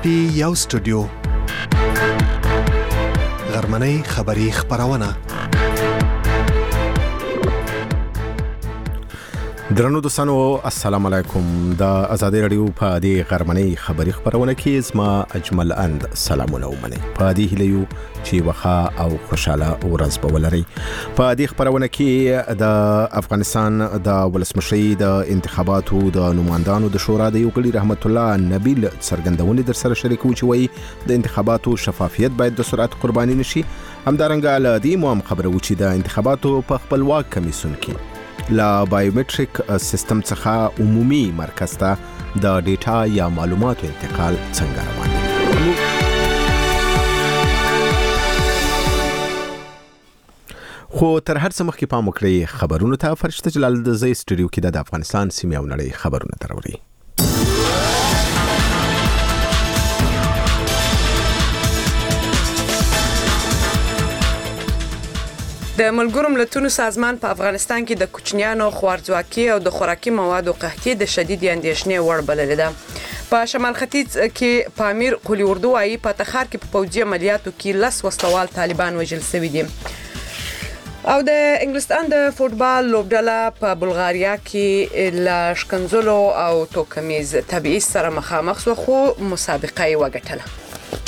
پی یو سټوډیو غرمنۍ خبری خبرونه درنو دوستانو السلام علیکم د آزادی رادیو په دې غرمنۍ خبری خبرونه کې زما اجمل اند سلامونه ومني په دې هلیو چې وخا او خوشاله ورځ به ولري په دې خبرونه کې د افغانستان د ولسمشرۍ د انتخاباتو د نمائندانو د شورا د یو غړي رحمت الله نبیل څرګندونې در سره شریکو چې وایي د انتخاباتو شفافیت باید د سرعت قرباني نشي همدارنګه له دې مهم خبره و چې د انتخاباتو په خپلواک کمیسیون کې لا بایومټریک سیستم څخه عمومي مرکز ته د ډیټا یا معلوماتو انتقال څنګه روان دی خو تر هر څه مخکې پام وکړئ خبرونو ته فرشته جلال د زی سټوډیو کې د افغانستان سیمې او نړۍ خبرونه تراوري د ملګرو ملتونو سازمان په افغانستان کې د کوچنیانو خوارځواکي او د خوراکي موادو قحطي د شدید اندېښنې وړ بللې ده په شمال ختیځ کې پامیر قلی اردو وايي په تخار کې په پوځي عملیاتو کې 10 وسلوال طالبان وژل شوي دي او د انګلستان د فوتبال لوبډله په بلغاریا کې ل شکنزلو او توکمیز تبعیض سره مخامخ شو خو مسابقه یې وګټله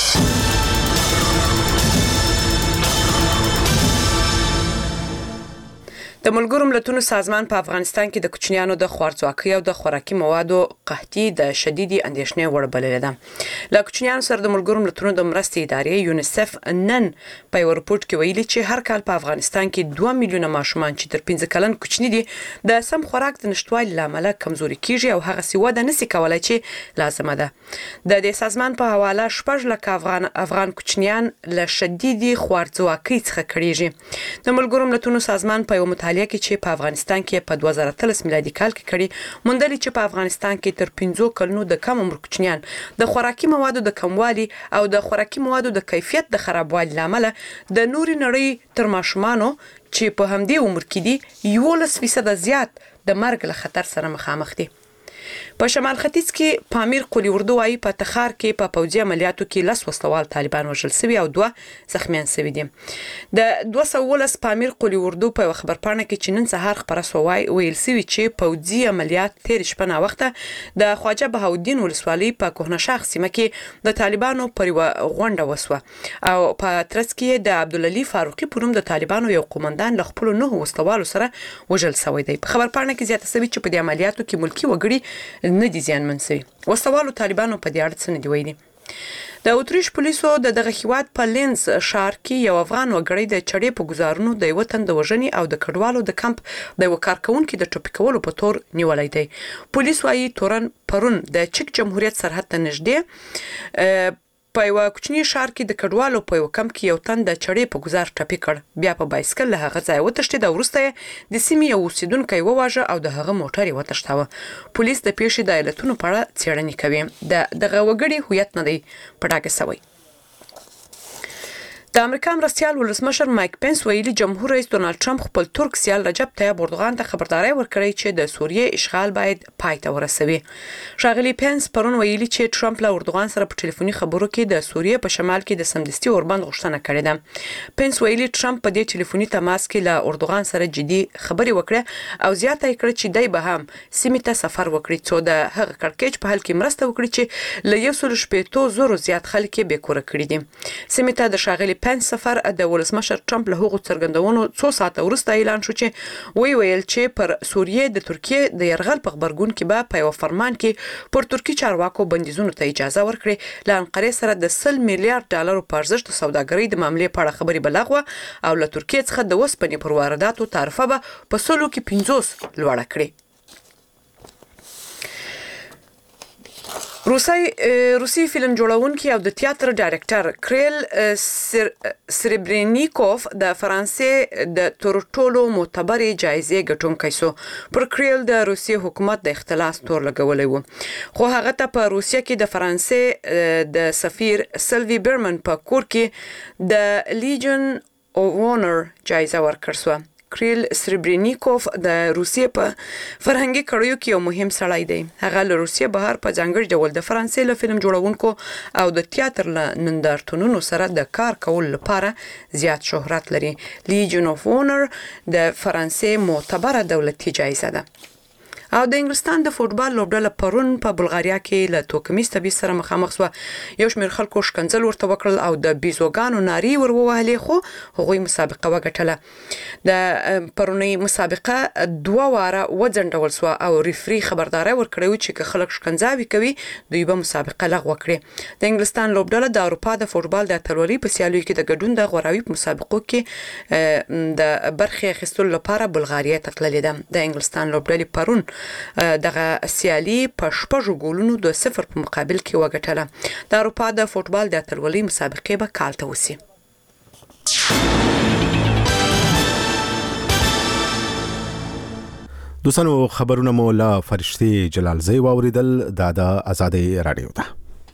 د ملګرو ملتونو سازمان په افغانستان کې د کوچنیانو د خوارځواکۍ او د خوراکي موادو قحطي د شدیدي اندېښنې وړ بللې ده له کوچنیانو سره د ملګرو ملتونو د مرستې ادارې یونیسف نن په یو رپورت کې ویلي چې هر کال په افغانستان کې 2 میلیونه ماشومان چې تر 15 کلن کوچني دي د سم خوراک د نشټوالي لامل کمزوري کیږي او هغه سی وده نسی کولای چې لازمه ده د دې سازمان په حواله 14 لک افغان کوچنیان له شدیدي خوارځواکۍ څخه کړيږي د ملګرو ملتونو سازمان په یو مطالعه کې چې په افغانستان کې په 2013 میلادي کال کې کړي موندل چې په افغانستان کې تر 15 کلونو د کم عمر کوچنیان د خوراکي موادو د کموالي او د خوراکي موادو د کیفیت د خرابوالي لامل د نوري نړۍ تر ماشومانو چې په همدې عمر کې دي 11% زیات د مرګ له خطر سره مخامخ دي په شمال ختیځ کې پامیر قلی اردو وايي په تخار کې په پوځي عملیاتو کې 10 وسلوال طالبان وژل شوي او 2 زخمیان شوي دي د 219 پامیر قلی اردو په خبرپاڼه کې چې نن سهار خبره سوای ویل شوی چې پوځي عملیات تیر شپه نه وخته د خواجه بهاودین ولسوالۍ په کوهنه شاخ سیمه کې د طالبانو پر غونډه وسوه او په ترڅ کې د عبدالعلی فاروقي پونم د طالبانو یو قومندان له خپل 9 وسلوالو سره وژل شوی دی په خبرپاڼه کې زیاته شوی چې په دې عملیاتو کې ملکی وګړي نه دي زیانمن شوي وسوالو طالبانو په دې اړه څه نه دی ویلي د اتریش پولیسو د دغه هیواد په لینز ښار کې یو افغان وګړی د چړې په گزارونو د یو تن د وژنې او د کډوالو د کمپ د یو کارکونکو د ټوپک کولو په تور نیولای دی پولیس وايي تورن پرون د چک جمهوریت سرحد ته نږدې په یو کوچنی ښار کې د کډوالو په یو کمپ کې یو تن د چړې په گزار ټپي کړ بیا په بایسکل له هغه ځای وتښتید او وروسته د سیمې یو اوسیدونکی وواژه او د هغه موټر یې وتښتاوه پولیس د پیښې د علتونو په اړه څېړنې کوي دغه وګړي هویت نه دی په ډاګه شوی د امریکا مرستیال ولسمشر مایک پنس ویلي جمهور رئیس ډونالد ټرمپ خپل ترک سیال رجب طیب اردوغان ته خبرداري ورکړې چې د سوریې اشغال باید پای ته ورسوي ښاغلي پنس پرون ویلي چې ټرمپ له اردوغان سره په ټلیفوني خبرو کې د سوریې په شمال کې د سمدستي اوربند غوښتنه کړې ده پنس ویلي ټرمپ په دې ټلیفوني تماس کې له اردوغان سره جدي خبرې وکړه او زیاته کړه چې دای به هم سیمې ته سفر وکړي څو د هغه کړکېچ په حل کې مرسته وکړي چې له 1.8 زیات خلک به کور کړی دي سیمې ته د ښاغلي پنس سفر د ولسمشر ټرمپ له هغو څرګندونو څو ساعته وروسته اعلان شو چې ویل چې پر سوریې د ترکیې د يرغل په خبرګون کې به په یو فرمان کې پر ترکی چارواکو بندیزونو ته اجازه ورکړي له انقرې سره د 100 میلیارډ ډالر په ارزښت سوداګرۍ د معاملې په اړه خبري بلغوه او له ترکیې څخه د وسپنې پر وارداتو تعرفه به په سلو کې 50 لوړه کړي روسي فلم جوړونکي او د تیاتر ډایرکټر کریل سریبرینیکوف د فرانسې د تورټولو معتبرې جایزې ګټونکی شو پر کریل د روسي حکومت د اختلاس تور لګولې وو خو هغه ته په روسیه کې د فرانسې د سفیر سلوی برمن په کور کې د لیجن او اونر جایزه ورکړه کریل سریبرینیکوف د روسیې په فرهنګي کړیو کې یو مهم سړی دی. هغه له روسیې بهر په ځانګړي ډول د فرانسې له فلم جوړونکو او د تیاتر له نندارتونونو سره د کار کول لپاره زیات شهرت لري. لیجن اف اونر د فرانسې معتبره دولتي جایزه ده. او د انګلستان د فوتبال لوبډله پرون په بلغاریا کې له توکمیز تبعیض سره مخامخ شو. یو شمېر خلکو شکنځل ورته وکړل او د بیزوګانو ناری وروهلې، خو هغوی مسابقه وګټله. د پرونی مسابقه 2 واره وځنډول شو او ریفری خبرداري ورکړې چې که خلک شکنځاوي کوي دوی به مسابقه لغوه کړي. د انګلستان لوبډله د اروپا د فوتبال د اتلولۍ په سیالیو کې د ګډون د غوراوي مسابقو کې د برخې اخیستلو لپاره بلغاریا ته تللې ده. د انګلستان لوبډلې پرون دغه سیالي په 6 ګولونو د 0 په مقابل کې وګټله. د اروپا د فوتبال د اتلولۍ مسابقې به کال ته وسی. دوستانو خبرونه مو لا فرشتي جلالزی واوریدل د آزادۍ رادیو ده.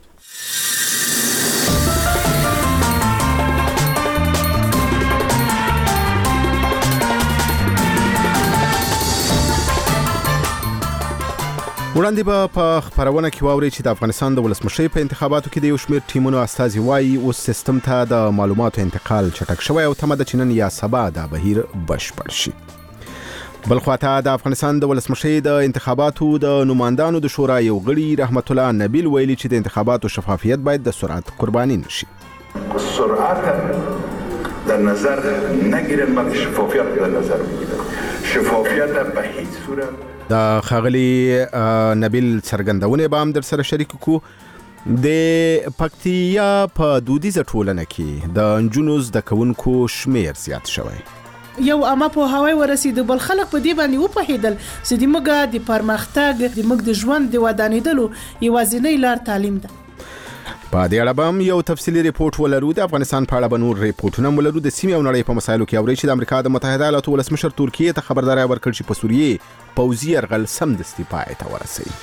وړاندې به په خبرونه کې واوري چې د افغانستان د ولسمشر په انتخاباتو کې د یو شمېر ټیمونو استازي وایي اوس سیستم ته د معلوماتو انتقال چټک شوی او تمه ده چې نن یا سبا دا بهیر بشپړ شي. بل خواته د افغانستان د ولسمشر د انتخاباتو د نمائندانو د شورا یو غړي رحمت الله نبیل ویلي چې د انتخاباتو شفافیت باید د سرعت قرباني نشي. سرعت در نظر نگیرن بلکه شفافیت در نظر بگیرن. شفافیت به هیچ صورت د خاغلی نبیل څرګندونه به هم در سره شریک کو. د پکتیا په دودیزه ټولنه کې د انجونو زده کوونکو شمیر زیات شوی. یو اما په هواي ورسید بل خلک په دې باندې و په هیدل چې د موږ د پرمختګ د موږ د ژوند د ودانېدلو یوازینی لار تعلیم ده. په دې اړه هم یو تفصیلی ریپورت ولرو. د افغانستان په اړه به نور ریپورتونه ولرو. د سیمې او نړۍ په مسایلو کې اوري چې د امریکا د متحده ایالاتو ولسمشر ترکیه ته خبرداري ورکړه چې په سوریې پوځي یرغل سمدستي پای ته ورسوي.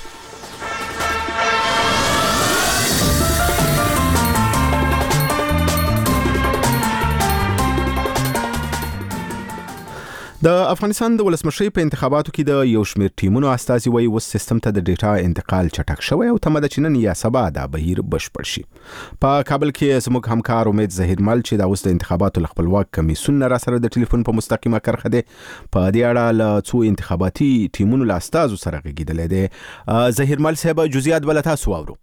د افغانستان د ولسمشر په انتخاباتو کې د یو شمېر ټیمونو استازي وایي اوس سیستم ته د ډیټا انتقال چټک شوی او تمه ده چې نن یا سبا دا بهیر بشپړ شي. په کابل کې زموږ همکار امید ظهیرمل چې د اوس د انتخاباتو خپلواک کمیسیون را سره د ټلیفون په مستقیمه کرخه ده په دې اړه له څو انتخاباتي ټیمونو له استازو سره غږیدل دي. ظهیرمل صاحب جزئیات بل تاسو واورو.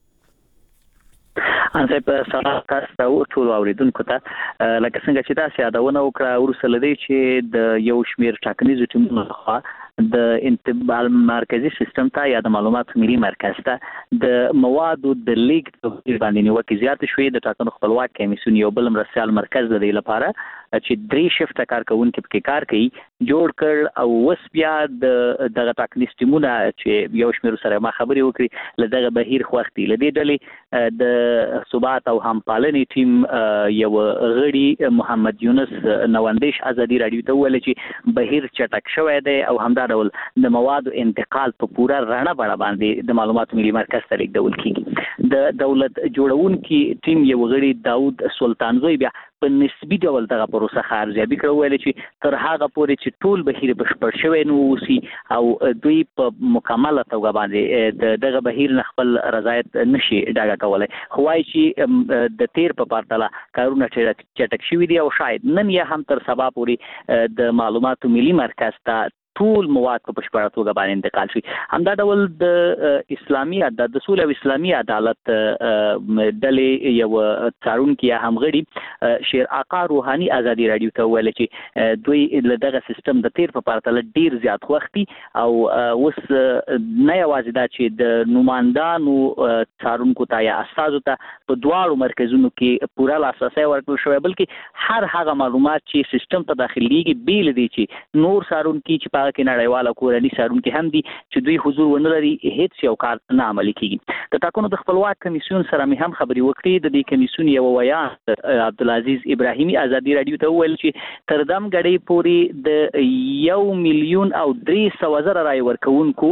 انځي په سره تاسو ټول اوریدونکو ته لکه څنګه چې تاسو یادونه وکړه ورسره لدی چې د یو شمیر ټاکنیزو ټیمونو لخوا د انتقال مرکزی سیستم ته یا د معلومات ملي مرکز ته د موادو د لیک باندې نیوکه زیات شوې. د ټاکنو خپلواک کمیسیون یو بل مرسل مرکز د دې لپاره چې 3 شفت کار کوونکي په کار کوي جوړ کړ او وس بیا د ټاکنیز ټیمونه چې یو شمیر سره ما خبري وکړي لدغه بهیر خوختي لدی ډلې د ثبات او همپالنې ټیم یو غړي محمد یونس نواندیش ازادي رادیو ته ویل چې بهیر چټک شوی دی او همدا ډول د موادو انتقال په پورا رڼا بڼه باندې د معلوماتو ملي مرکز ته لیږدول کیږي. د دولت جوړونکي ټیم یو غړي داود سلطانزوی بیا په نسبی ډول دغه پروسه خارجابي کړو ویل چې تر هغه پورې چې ټول بهیر بشپړ شوی نو وسی او دوی په مکمله توګه باندې دغه بهیر خپل رضایت نشي ډاګه کولای. خو وايي چې د تیر په پرتله کارونه چټک شوي دي او شاید نن یا هم تر سبا پورې د معلوماتو ملي مرکز ته ټول مواد په بشپړه توګه باندې انتقال شي. همدا ډول د اسلامي عدالت د سولې او اسلامي عدالت ډلې یو څارونکي همغړي شیر آقا روحاني ازادي رادیو ته ویل چې دوی دغه سیستم د تیر په پرتله ډیر زیات وختي او اوس نه یوازې دا چې د نمائندانو څارونکو ته یا استادو ته په دواړو مرکزونو کې پوره لاسرسي ورکړل شوی بلکې هر هغه معلومات چې سیستم ته داخليږي بیل دي چې نور څارونکي چې کې نړیواله کورنۍ سارونکي هم دي چې دوی حضور ونه لري هیڅ یو کار نه عملي کیږي. د ټاکنو د خپلواک کمیسیون سره مې هم خبري وکړې. د دې کمیسیون یو ویان عبدالعزیز ابراهیمي ازادي رادیو ته ویل چې تر دم غړي پوری د 1,300,000 رای ورکوونکو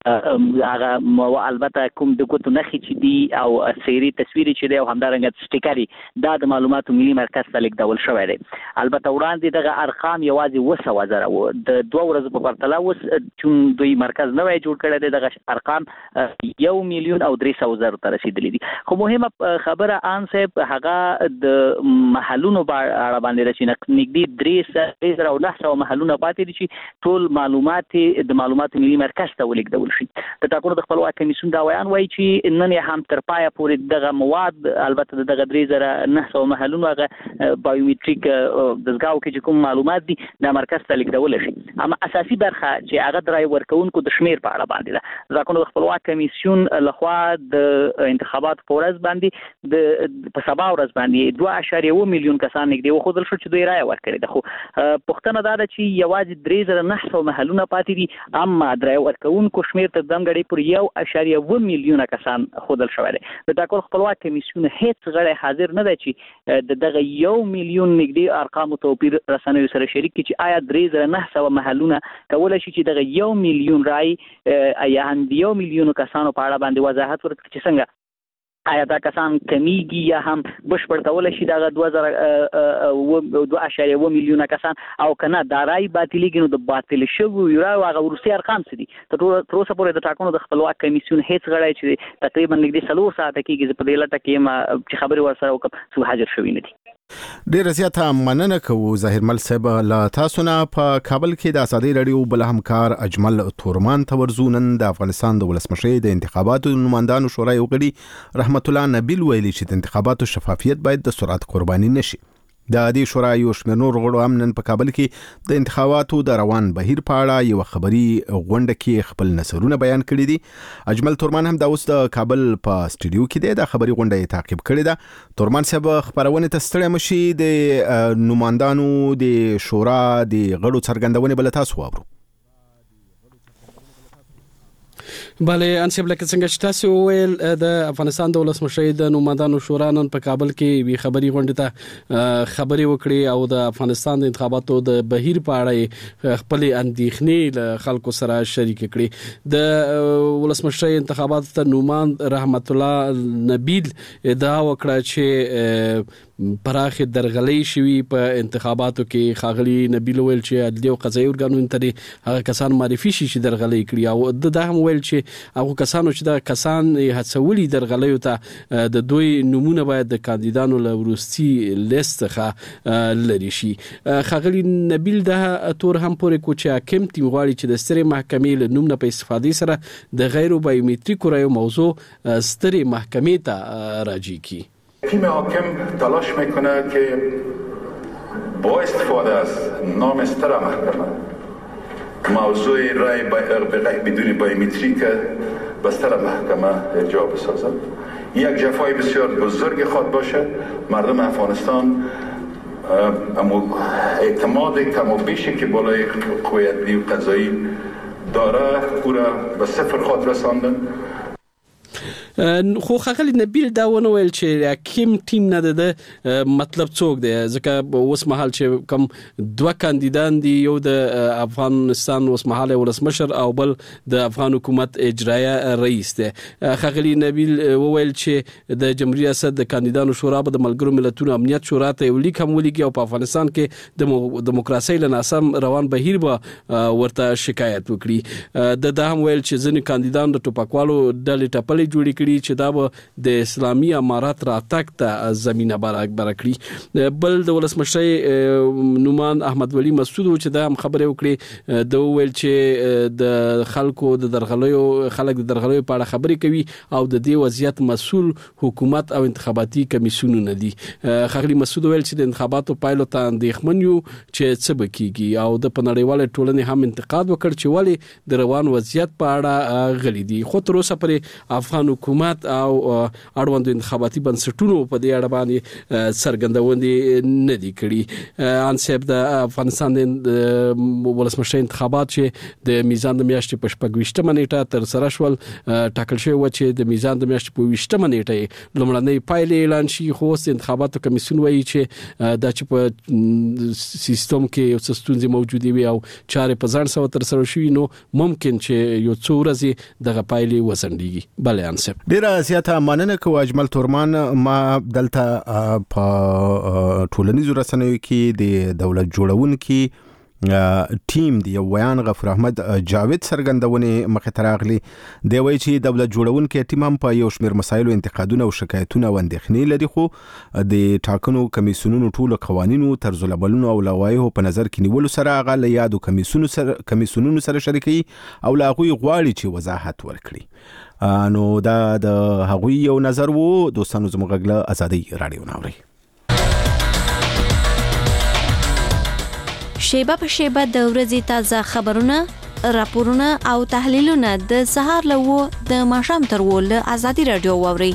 هغه البته کوم د کوتو نخي چې دی او سيري تصویري چې دی او همدارنګه سټیکري دا د معلوماتو ملي مرکز ته لیکدول شوی دی. البته وړاندې دغه ارقام یوازې 200,000 وو د 2 ورځې په پرتله اوس چې دوی مرکز نوې جوړ کړی دی دغه ارقام 1,300,000 ته رسیدلی دي. خو مهمه خبره ان صاحب هغه د محلونو اړه باندې چې نږدې 3,900 محلونه پاتې دي چې ټول معلومات د معلوماتو ملي مرکز ته ولیکدول شي. د ټاکنو د خپلواک کمیسیون دا ویان وایي چې نن هم تر پایه پورې دغه مواد البته دغه 3,900 محلونو هغه بایومټریک دزګاو کې چې کوم معلومات دي د مرکز ته لیکدول شي. اما اساسي برخه چې هغه درای ورکوونکو د شمیر په اړه باندې ده. د ټاکنو د خپلواک کمیسیون لخوا د انتخابات په ورځ باندې د په سبا ورځ باندې 2.1 میلیون کسان نږدې وخدل شو چې دوی رای ورکړي ده. خو پښتنه دا ده چې یوازې 3,900 محلونه پاتې دي اما درای ورکوونکو شمیر ته دمګړي پر 1.1 میلیون کسان خودل شوی دی. د ټاکنو خپلواک کمیسیون هیڅ غړی حاضر نه دی چې دغه 1 میلیون نږدې ارقام توپیر رسنیو سره شریک کړي چې آیا 3,900 محلونه کولای شي چې دغه 1 میلیون رای یا هم 1 میلیون کسانو په اړه باندې وضاحت ورکړي چې څنګه آیا دا کسان کمیږي یا هم بشپړ کول شي دا 2.1 میلیون کسان او کنه دا رای باطلېږي نو د باطل شوی یو هغه ورسي ارقام څه دي تر اوسه پورې د ټاکنو د خپلواک کمیسیون هیڅ غړی چې تقریبا نږدې 3 ساعت کېږي په دې لټه کې ما چې خبري ورسره وکم سو حاضر شوی نه دي. ډیر زیاته مننه کوو ظاهر مل صاحب لا تاسو نه په کابل کې د ازادي رادیو بل همکار اجمل تورمان تورزونن د افغانستان د ولسمشر د انتخاباتو نمائندانو شورای وګړي رحمت الله نبیل ویلي چې د انتخاباتو شفافیت باید د سرعت قرباني نشي. د دې شورای یو شمېر نور غړو هم نن په کابل کې د انتخاباتو د روان بهیر په اړه یو خبري غونډه کې خپل نظرونه بیان کړي دي. اجمل تورمان هم د اوس د کابل په سټوډیو کې دی د خبري غونډه تعقیب کړي ده. تورمان صاحب خبرونه تستړی مشي د نمائندانو د شورا د غړو څرګندونه بل تاسو واورو. بله انسب لکه څنګه چې تاسو ویل د افغانستان د ولسمشر د نمائندانو شورا نن په کابل کې وی خبري غونډه ته خبري وکړي او د افغانستان د انتخاباتو د بهیر په اړه خپل اندېښنې له خلکو سره شریک کړي. د ولسمشر انتخاباتو ته نوماند رحمت الله نبیل ادعا وکړه چې پراخ درغلې شوی په انتخاباتو کې. خاغلی نبیل ویل چې عدلي او قضایي ارګانونو ته هغه کسان معرفي شي چې درغلې کړي او د هم ویل چې هغه کسانو چې د کسان هڅولي درغلیو ته د دوی نمونه باید د کاندیدانو له ورستي لیست څخه لري شي. خاغلی نبیل د تور هم پورې کو چې حاکم ټیم غواړي چې د سترې محکمې له نوم نه په استفادې سره د غیر بایومټریک رایو موضوع سترې محکمې ته راجع کی. تیم حاکم تلاش میکنه که با استفاده از نام ستر محکمه موضوع رای بدون بایومتریک به ستر محکمه ارجاع بسازد. یک جفای بسیار بزرگ خواهد باشه. مردم افغانستان اعتماد کم و بیشی که بالای قوه عدلی و قضایی داره او را به صفر خواهد رساندن. خو خاغلی نبیل دا ونه ویل چې حاکم ټیم نه ده مطلب څوک دی ځکه اوس مهال چې کوم 2 کاندیدان دي یو د افغانستان اوس مهال ولسمشر او بل د افغان حکومت اجرایه رئیس دی. خاغلی نبیل ویل چې د جمهوریت ریاست د کاندیدانو شورا به د ملګرو ملتونو امنیت شورا ته یو لیک هم ولیکي او په افغانستان کې د دیموکراسي له ناسم روان بهیر به ورته شکایت وکړي. د هم ویل چې ځینې کاندیدان د ټوپکوالو ډلې ټپلې جوړې چې دا به د اسلامي امارات راتګ ته زمينه برابر کړي. بل د ولسمشر نومان احمد ولی مسعود چې دا هم خبره وکړي د ویل چې د خلکو د درغلیو خلک د درغلیو په اړه خبرې کوي او د دې وضعیت مسول حکومت او انتخاباتي کمیسیون نه دي. خاغلی مسعود ویل چې د انتخاباتو پایلو ته اندېښمن یو چې څه بکیږي او د پنړیواله ټولنې هم انتقاد وکړ چې ولی د روان وضعیت په اړه غلي دي. خو تر اوسه پرې افغان حکومت حکومت او اړوند انتخاباتي بنسټونو په دې اړه باندې څرګندونې نه دي کړي. ان صاحب د افغانستان د ولسمشر انتخابات چې د میزان د میاشتې په 28مه نیټه تر سره شول، ټاکل شوی و چې د میزان د میاشتې په 20مه نیټه لومړنۍ پایلې اعلان شي، خو انتخاباتو کمیسیون وایي چې دا چې په سیستم کې یو څه ستونزې موجودې وي او چارې په ځان سره تر سره شي، نو ممکن چې یو څو ورځې دغه پایلې وسنډيږي. بلې انصب ډیره زیاته مننه کوم اجمل تورمان. ما دلته په ټولنیزو رسنیو کې د دولت جوړونکو ټیم دی ویان غفور احمد جاوید څرګندونه مخه تراغلی دی وایي چې دولت جوړونکو ټیم هم په یو شمېر مسایلو انتقادونه او شکایتونه او اندېښنې لري، خو د ټاکنو کمیسیونونو ټول قوانینو طرز العملونو او لوایحو په نظر کې نیولو سره هغه له یادو کمیسیونونو سره شریکي او لا غوي غواړي چې وضاحت ورکړي. نو دا د هغوی یو نظر وو. دوستانو زموږ غږ له ازادي رادیو ناوري. شیبه په شیبه د ورځې تازه خبرونه، راپورونه او تحلیلونه د سهار له د ماښام تر له ازادي رادیو واوري.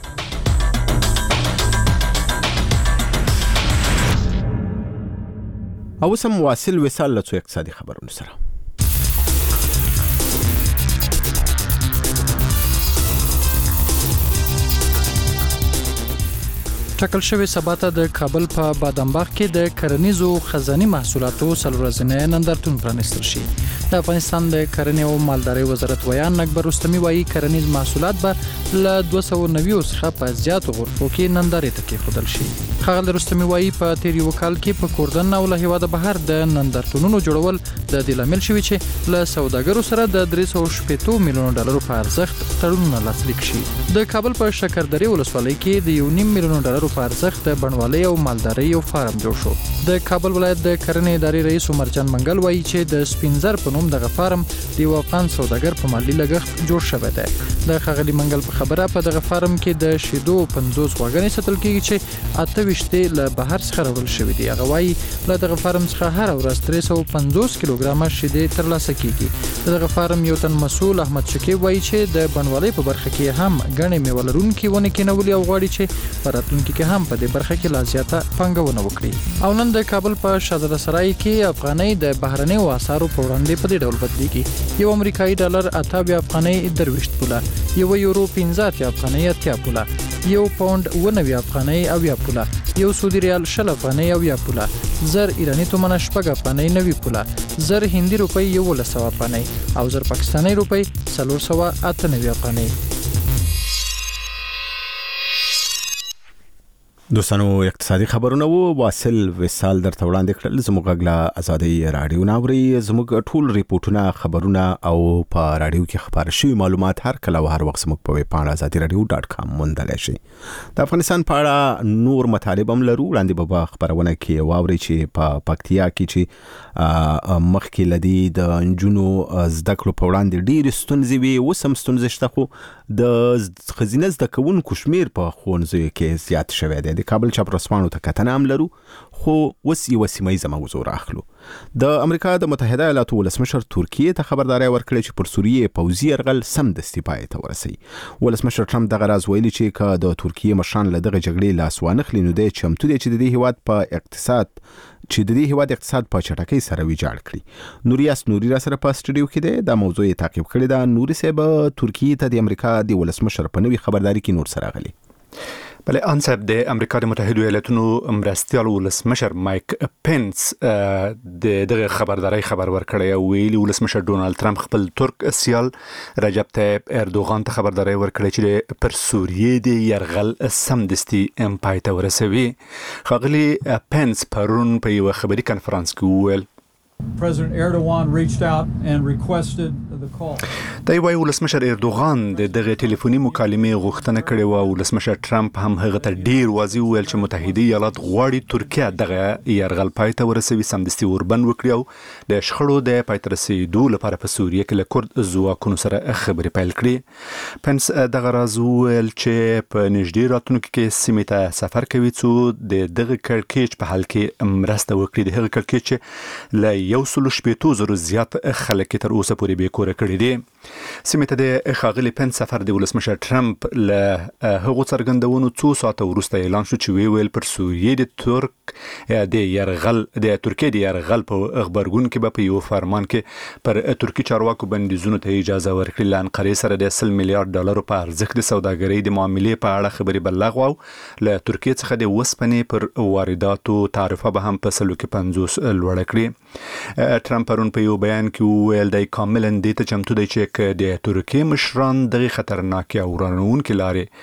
او سم واصل وصال له اقتصادي خبرونو سره. ټاکل شوی سباته د کابل په بادامباغ کې د کرنیزو خزاني محصولاتو څلورځنی نندارتون پرانیستل شي. د افغانستان د کرنې او مالدارۍ وزارت ویان اکبر رستمی وایي کرنیز محصولات به له 290 څخه په زیاتو غرفو کې نندارې ته کېښودل شي. ښاغلی رستمی وایي په تیر یو کال کې په کوردن او له هیواده بهر د نندارتونونو جوړول د دې لامل شوي چې له سوداګرو سره د 360 میلیونو ډالرو په ارزښت تړونونه لاسلیک شي. د کابل په شکردرې ولسوالۍ کې د 1.5 میلیونو ډالرو په ارزښت د بڼوالۍ او مالدارۍ یو فارم جوړ شو. د کابل ولایت د کرنې ادارې رئیس عمرجان منګل وایي چې د سپینزر په نوم دغه فارم د یو افغان سوداګر په مالی لګښت جوړ شوی دی. د ښاغلي منګل په خبره په دغه فارم کې د شیدو 50 غواګانې ساتل کېږي چې 28 له بهر څخه راوړل شوي دي. هغه وایي له دغه فارم څخه هر ورځ 350 کیلوګرامه شیدې ترلاسه کېږي. دغه فارم یو تن مسؤل احمد شکیب وایي چې د بڼوالۍ په برخه کې هم ګڼې میوه لرونکي ونې کېنولي او غواړي چې په راتلونکي کې هم په دې برخه کې لا زیاته پانګونه وکړي. او نن د کابل په شاهزاده سرای کې افغانۍ د بهرنیو اسعارو په وړاندې په دې ډول بدلېږي. یو امریکایي ډالر 28 افغانۍ 23 پوله، یو یورو 15 افغانۍ 80 پوله، یو پاوند 90 افغانۍ 80 پوله، یو سعودي ریال 60 افغانۍ 80 پوله، زر ایرانی تومنه 6 افغانۍ 90 پوله، زر هندي روپۍ 1100 افغانۍ او زر پاکستاني روپۍ 498 افغانۍ. دوستانو اقتصادي خبرونه وو. واصل وصال درته وړاندې کړل. زموږ غږ ازادي رادیو ناوري. زموږ ټول ریپورتونه، خبرونه او په رادیو کې خبر شوی معلومات هر کله او هر وخت زموږ په ویب پاڼه azadiradio.com موندلی شي. د افغانستان په اړه نور مطالب هم لرو. وړاندې به خبرونه کې واوري چې په پکتیا کې چې مخکې لدی د انجونو زده کړو په وړاندې ډېر ستونزې وي، اوس هم ستونزې شته، خو د خزینه زده کوونکو شمیر په ښوونځیو کې زیات شوی دی. د کابل چاپرسپانو ته کتنه هم لرو، خو اوس یو سیمایي موضوع راخلو. د امریکا د متحده ایالاتو ولسمشر ترکیه ته خبرداري ورکړه چې پر سوریه پوځي یرغل سمدستي پای ته ورسوي. ولسمشر ټرمپ دغه راز ویلي چې که د ترکیه مشران له دغه جګړې لاس وانخلي نو د چمتو دي چې د دې هیواد اقتصاد په چټکۍ سره ویجاړ کړي. نوریاس نوري را سره په سټډیو کې دی. دا موضوع تعقیب کړی دا. نوري صاحب، ترکیه ته د امریکا د ولسمشر په نوې خبرداري کې نور سره غلي. بله انصب د امریکا د متحده ایالاتونو مرستیال ولسمشر مایک پنس دغه خبرداري خبر ورکړی او ویلي ولسمشر ډونالد ترامپ خپل ترک سیال رجب طیب اردوغان ته خبرداري ورکړی چې پر سوریه د یرغل سمدستي پای ته ورسوي. ښاغلي پنس پرون په یو خبري کانفرنس کې وویل President Erdogan reached out and requested the call. دا وایي ولسمشر اردوغان د دغه ټلیفوني مکالمې غوښتنه کړې و او ولسمشر ترامپ هم هغه ته ډیر واضح ویل چې متحده ایالات غواړي ترکیه دغه یرغل پای ته ورسوي، سمدستي اوربند وکړي او د شخړو د پای ته رسیدو لپاره په سوریه کې له کورد ځواکونو سره خبرې پیل کړي. پنس دغه راز ویل چې په نږدې راتلونکي کې سیمې ته سفر کوي څو د دغه کړکېچ په حل کې مرسته وکړي. د هغه کړکېچ له 180,000 زیات خلک تر اوسه پورې بې کوره کړي دي. سیمه ته د ښاغلي پنس سفر د ولسمشر ټرمپ له هغو څرګندونو څو ساعته وروسته اعلان شو چې ویل پر سوریې د ترکیې د یرغل په خبرګون کې به په یو فرمان کې پر ترکی چارواکو بندیزونو ته اجازه ورکړي. لانقرې سره د $100 میلیارډ په ارزښت د سوداګرۍ د معاملې په اړه خبري بلغ او له ترکیې څخه د وسپنې پر وارداتو تعرفه به هم په 50 لوړ کړي. ټرمپ پرون په یو بیان کې ویل د کاملا د ته چمتو دی چې د ترکیې مشران دغه خطرناک او ورانونکې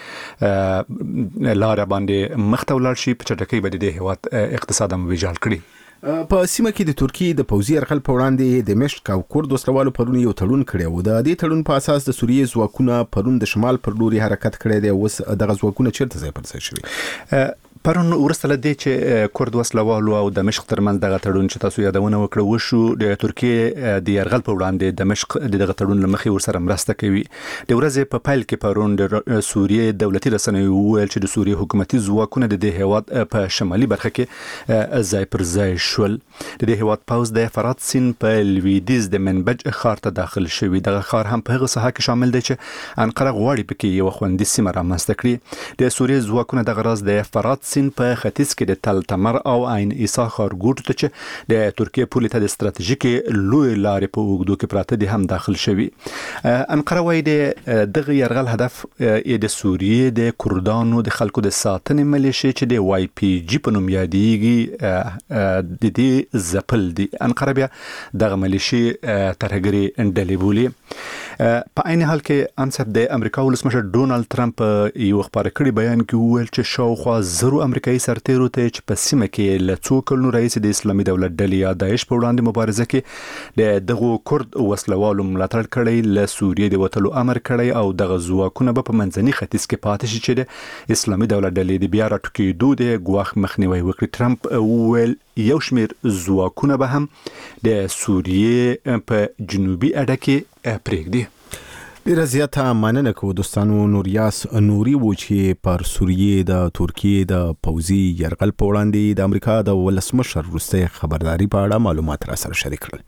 لارې باندې مخته ولاړ شي په چټکۍ به د هیواد اقتصاد هم ویجاړ کړي. په سیمه کې د ترکیې د پوځي یرغل په وړاندې د دمشق او کورد وسلوالو پرون یو تړون کړی و. د دې تړون په اساس د سوریې ځواکونه پرون د شمال پر لوري حرکت کړی دی. اوس دغه ځواکونه چیرته ځای پر ځای شوي؟ پرون ورسته لدې چې کورد وسلوالو او دمشق ترمنځ دغه تړون چې تاسو یادونه وکړه وشو. د ترکیې د یرغل په وړاندې دمشق دغه تړون لمخې ورسره مرسته کوي. د ورځې په پیل کې پرون د سوریې دولتي رسنیو ویل چې د سوریې حکومتي ځواکونه د دې هیواد په شمالي برخه کې ځای پر ځای شول. د دې هیواد پوز د فرات سیند په لویدیز د منبج ښار ته داخل شوی. دغه ښار هم په هغه ساحه کې شامل دی چې انقره غواړي پکې یو خوندي سیمه رامنځته کړي. د سوریې ځواکونه دغه راز د فرات سیند په ختیځ کې د تل تمر او عین عیسی ښارګوټو ته چې د ترکیې پولې ته د ستراتیژیکي لوی لارې په اوږدو کې پراته دي هم داخل شوي. انقره وايي دغه یرغل هدف د سوریې د کردانو د خلکو د ساتنې ملیشې چې د واي پی جی په نوم یادېږي د دې ځپل دي. انقره بیا دغه ملیشې ترهګري ډلې بولي. په عین حال کې انصاف د امریکا ولسمشر ډونالد ټرمپ یو خبري کړي بیان کې وویل چې شاوخوا 100 امریکایي سرتیرو ته چې په سیمه کې له څو کلونو رئیس د اسلامي دولت ډلې یا داعش په وړاندې مبارزه کې د دغو کورد وسلوالو ملاتړ کړی له سوریې د وټلو امر کړی او دغه ځواکونه په منځني ختیځ کې پاتې شي چې د اسلامي دولت ډلې د بیا راټوکېدو د ګواښ مخنیوي وکړي. ټرمپ وویل یو شمیر ځواکونه به هم د سوریې په جنوبي اډه کې پرېږدي. ډیره زیاته مننه کوو دوستانو. نوریاس نوري و چې پر سوریې د ترکیې د پوځي یرغل په وړاندې د امریکا د ولسمشر وروستۍ خبرداري په اړه معلومات را سره شریک کړل.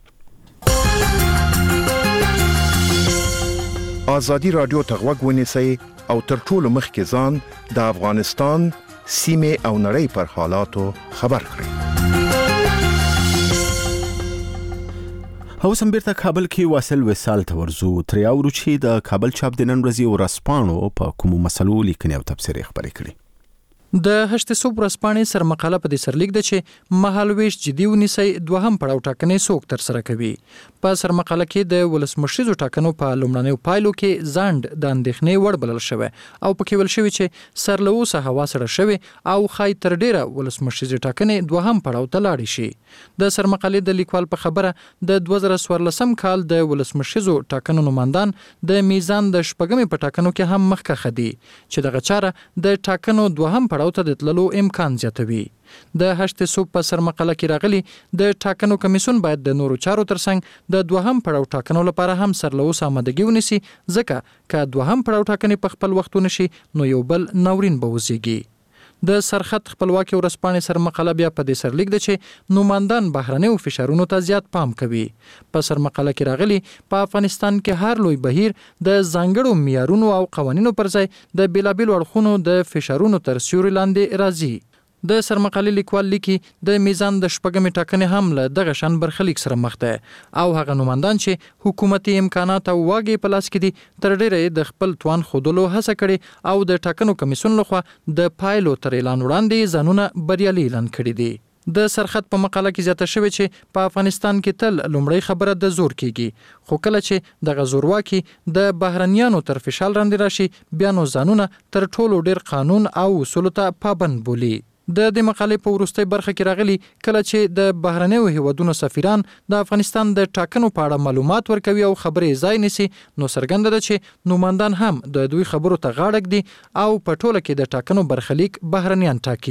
ازادي رادیو ته غوږ ونیسئ او تر ټولو مخکې ځان د افغانستان سیمې او نړۍ پر حالاتو خبر کړئ. اوس هم بیرته کابل کې واصل وصال ته ورځو. تر یو چې د کابل چاپ د نن ورځې ورځپاڼو په کومو مسلو لیکنې او تبصرې خبرې کړي. د هشت صوب ورځپاڼې سرمقاله په دې سرلیک ده چې مهالويش جدي ونیسي دوهم پړاو ټاکنې څوک تر سره کوي. په سرمقاله کې د ولسمشریزو ټاکنو په لومړنیو پایلو کې ځاند د اندېښنې وړ بلل شوی او پکې ویل شوی چې سر له اوسه هوا سړه شوی او خای تر ډیره ولسمشریزو ټاکنې دوهم پړاو ته لاړې شي. د سرمقالې د لیکوال په خبره د 2014 کال د ولسمشریزو ټاکنو نمائندان د میزان د شپږمې په ټاکنو کې هم مخکښ دي چې دغه چاره د ټاکنو دوهم پړاو ته د تللو امکان زیاتوي. د هشت صوب په سرمقاله کې راغلي د ټاکنو کمیسیون باید د نورو چارو ترڅنګ د دوهم پړاو ټاکنو لپاره هم سرلوس آمادګي ونیسي ځکه که دوهم پړاو ټاکنې په خپل وخت ونشي نو یو بل ناورین به وزيږي. د سرخط خپلواکي ورځپاڼې سرمقاله بیا په دې سرلیک ده چې نوماندان بهرنیو فشارونو ته زیات پام کوي. په سرمقاله کې راغلي په افغانستان کې هر لوی بهیر د ځانګړو معیارونو او قوانینو پر ځای د بیلابیلو اړخونو د فشارونو تر سیوري لاندې راځي. د سرمقالې لیکوال لیکي د میزان د شپږمې ټاکنې هم له دغه شان برخلیک سره مخ ده او هغه نوماندان چې حکومتي امکانات او واګې په لاس کې دي تر ډیره د خپل توان خودلو هڅه کړي او د ټاکنو کمیسیون لخوا د پایلو تر اعلان وړاندې ځانونه بریالي اعلان کړي دي. د سرخط په مقاله کې زیاته شوی چې په افغانستان کې تل لومړی خبره د زور کیږي خو کله چې د غزورواکي د بهرنیانو تر فشار لاندې راشي بیا نو ځانونه تر ټولو ډیر قانون او اصولو ته پابند بولي. د دې مقالې په وروستۍ برخه کې راغلي کله چې د بهرنیو هیوادونو سفیران د افغانستان د ټاکنو په اړه معلومات ورکوي او خبرې ځای نیسي نو څرګنده ده چې نوماندان هم د دوی خبرو ته غاړه ږدي او په ټوله کې د ټاکنو برخلیک بهرنیان ټاکي.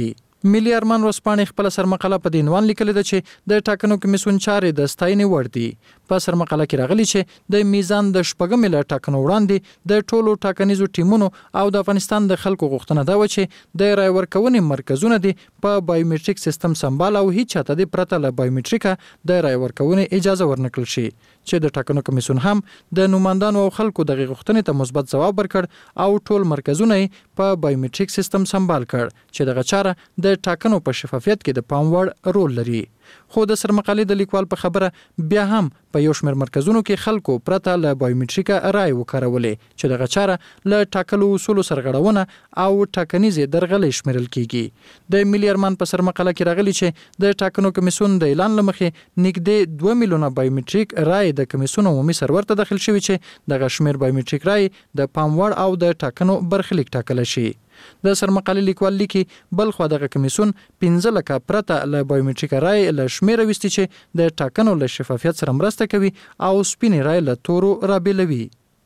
ملي ارمان ورځپاڼې خپل سرمقاله په دې عنوان لیکلې ده چې د ټاکنو کمیسیون چارې د ستاینې وړ دي. په سرمقاله کې راغلي چې د میزان د شپږمې له ټاکنو وړاندې د ټولو ټاکنیزو ټیمونو او د افغانستان د خلکو غوښتنه ده چې د رای ورکونې مرکزونه دي په بایومټریک سیستم سمبال او هیڅ چاته د پرته له بایومټریکه د رای ورکونې اجازه ورنکړل شي. چې د ټاکنو کمیسیون هم د نوماندانو او خلکو د غوښتنې ته مثبت ځواب ورکړ او ټول مرکزونه په بایومټریک سیستم سمبال کړ چې دغه چاره د ټاکنو په شفافیت کې د پام وړ رول لري. خو د سرمقالې د لیکوال په خبره بیا هم په یو شمېر مرکزونو کې خلکو پرته له بایومټریکه رای وکارولې چې دغه چاره له ټاکلو اصولو سرغړونه او ټاکنیزې درغلې شمیرل کیږي. د ملي ارمان په سرمقاله کې راغلي چې د ټاکنو کمیسیون د اعلان لمخې نږدې 2 میلیونه بایومټریک رای د کمیسیون عمومي سرور ته داخل شوی چې دغه شمیر بایومټریک رای د پام وړ او د ټاکنو برخلیک ټاکل شي. د سرمقالې لیکوال لیکي بل خو دغه کمیسیون 15 لکه پرته له بایومټریک رای له شمیره وستي چې د ټاکنو له شفافیت سره مرسته کوي او سپینې رای له تورو رابلوي.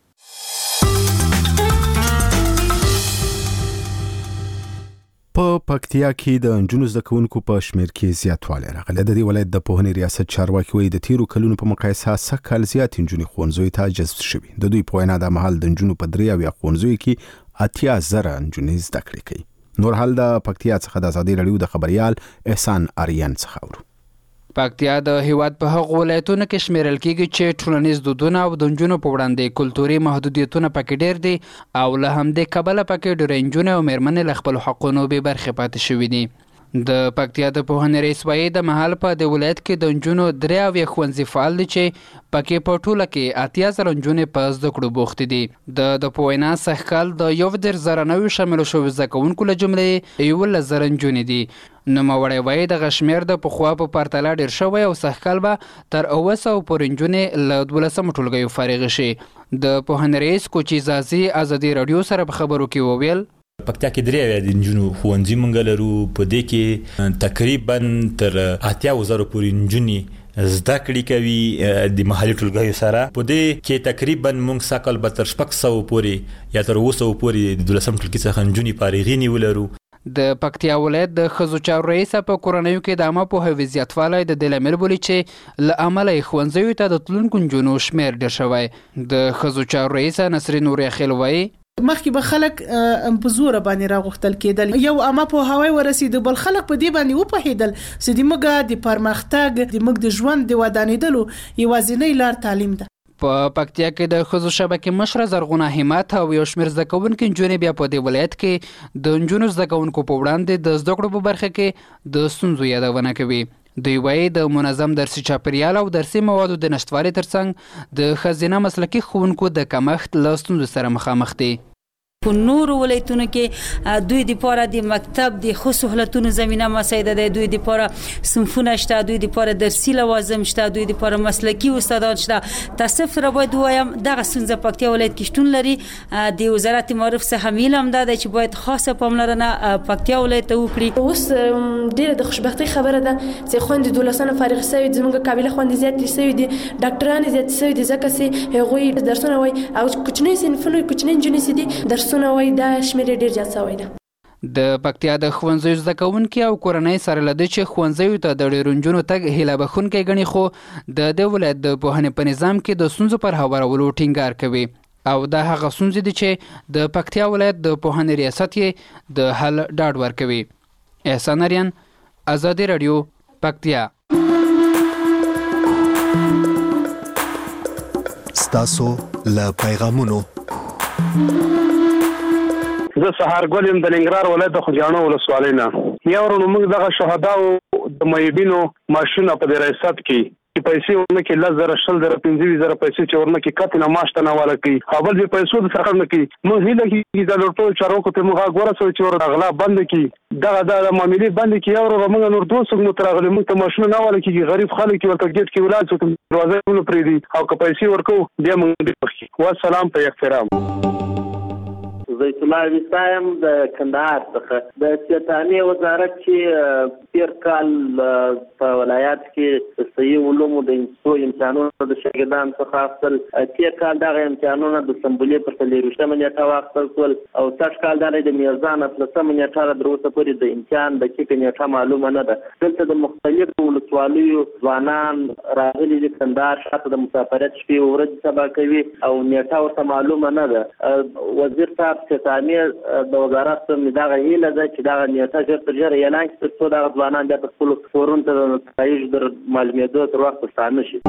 په پکتیا کې د انجونو زده کوونکو په شمیر کې زیاتوالی راغلی. د دې ولایت د پوهنې ریاست چارواکي وایي د تیرو کلونو په مقایسه سږ کال زیات انجونې ښوونځیو ته جذب شوي. د دوی په وینا دا مهال د انجونو په 3 ښوونځیو کې 80,000 انجونې زده کړې کوي. نور حال د پکتیا څخه د ازادي رادیو د خبريال احسان آریان څخه اورو. پکتیا د هیواد په هغو ولایتونو کې شمیرل کېږي چې ټولنیز دودونه او د نجونو په وړاندې کلتوري محدودیتونه پکې ډېر دي او له همدې کبله پکې ډېرې نجونې او مېرمنې له خپلو حقونو بې برخې پاتې شوي دي. د پکتیا د پوهنې رئیس وایي د مهال په د ولایت کې د نجونو 3 ښوونځي فعال دي چې پکې په ټوله کې 80,000 نجونې په زده کړو بوختې دي. د په وینا سږ کال د 11,000 شاملو شویو زده کوونکو له جملې 11,000 نجونې دي. نوموړی وایي دغه شمېر د پخوا په پرتله ډېر شوی او سږ کال به تر 900 پورې نجونې له 12 ټولګیو فارغې شي. د پوهنې رئیس کوچي زازي ازادي رادیو سره په خبرو کې وویل پکتیا کې 3 د نجونو ښوونځي مونږ لرو. په دې کې تقریبا تر 80,000 پورې نجونې زده کړې کوي د محلي ټولګیو سره. په دې کې تقریبا مونږ ساکل به تر 600 پورې یا تر 900 پورې د 12 ټولګي څخه نجونې فارغې نیولرو. د پکتیا ولایت د ښځو چارو رئیسه په کورنیو کې د عامه پوهاوي زیاتوالی د دې لامل بولي چې له امله یې ښوونځیو ته د تلونکو نجونو شمېر ډېر شوی. د ښځو چارو رئیسه نسرین نوریخیل وایي مخکې به خلک په زور باندې راغوښتل کېدل، یو عامه پوهاوی ورسېد، بل خلک په دې باندې وپوهېدل چې د موږ د پرمختګ د موږ د ژوند د ودانېدلو یوازینۍ لار تعلیم ده. په پکتیا کې د ښځو شبکې مشره زرغونه همت او یو شمېر زده کوونکي نجونې بیا په دې ولایت کې د نجونو زده کوونکو په وړاندې د زده کړو په برخه کې د ستونزو یادونه کوي. دوی وایي د منظم درسي چاپیریال او درسي موادو د نشتوالي ترڅنګ د ښځینه مسلکي ښوونکو د کمښت له ستونزو سره مخامخ دي. په نورو ولایتونو کې دوی د پاره د مکتب د ښه سهولتونو زمينه مساعده ده، دوی د پاره صنفونه شته، دوی د پاره درسي لوازم شته، دوی د پاره مسلکي استادان شته. تاسف سره باید وایم دغه ستونزه پکتیا ولایت کې شتون لري. د وزارت معارف څخه میل هم ده چې باید خاصه پاملرنه پکتیا ولایت ته وکړي. اوس ډیره د خوشبختۍ خبره ده چې خوند 12 فارغ شوی زموږ قابلیت خوند زیات شوی دي، ډاکټران زیات شوی دي، ځکه چې هغوی درسونه وای او کوچنی صنفونه کوچنی جنسي دي درسونه وای دا شمیر ډیر زیات شوی ده. د پکتیا د ښوونځیو زده کوونکي او کورنۍ سره لدی چې ښوونځیو ته د ډیرو نجونو تګ هیله بخښونکی ګڼي، خو د دې ولایت د پوهنې په نظام کې د ستونزو پر هوارولو ټینګار کوي او دا هغه ستونزې دي چې د پکتیا ولایت د پوهنې ریاست یې د حل ډاډ ورکوي. احسان اریان، ازادي رادیو، پکتیا. ستاسو له پیغامونو زه سهار ګل یم د ننګرهار ولایت د خوږیاڼو ولسوالۍ نه. یو ورځ موږ دغه شهداو د مېبینو ماشونه په دې ریاست کې پیسې ورنکې 10,000 20,000 15,000 پیسې چې ورنکې کته نه ماشته نه والا کوي اول به پیسو د سرکار نه کوي. موږ هیله کې د ټول چارواکو ته موږ غوړسو چې ور اغلا بند کی دغه د معاملې بند کی. یو ورځ موږ نور 200 مترغلي موږ ته ماشونه نه والا کیږي، غریب خلک ورته گیټ کې ولاد څو دروازه ونه پریدي او که پیسې ورکو بیا موږ والسلام په احترام. زیت الله وسایم د کندهار څخه د سیطاني وزارت چې تیر کال په ولایت کې صحیح علومو د امتحانونو د شاګردانو څخه اخیستل تیر کال دغه امتحانونه د سمبولې پر 23 نیټه واخیستل شول او تاسو کال د میزان په 3 نیټه تر اوسه پورې د امتحان د کې نیټه معلومه نه ده. دلته د مختلفو ولسوالیو ځوانان راغلي دي کندهار شاته د مسافرت شپې ورځ سبا کوي او نیټه ورته معلومه نه ده. وزیر صاحب سیطاني د وزارت څخه دغه هیله ده چې دغه نیټه ژر تر ژره اعلان کړي ترڅو دغه ځوانان بیا په خپلو فورونو ته د نتایج در معلومېدو تر وخته ستانه شي.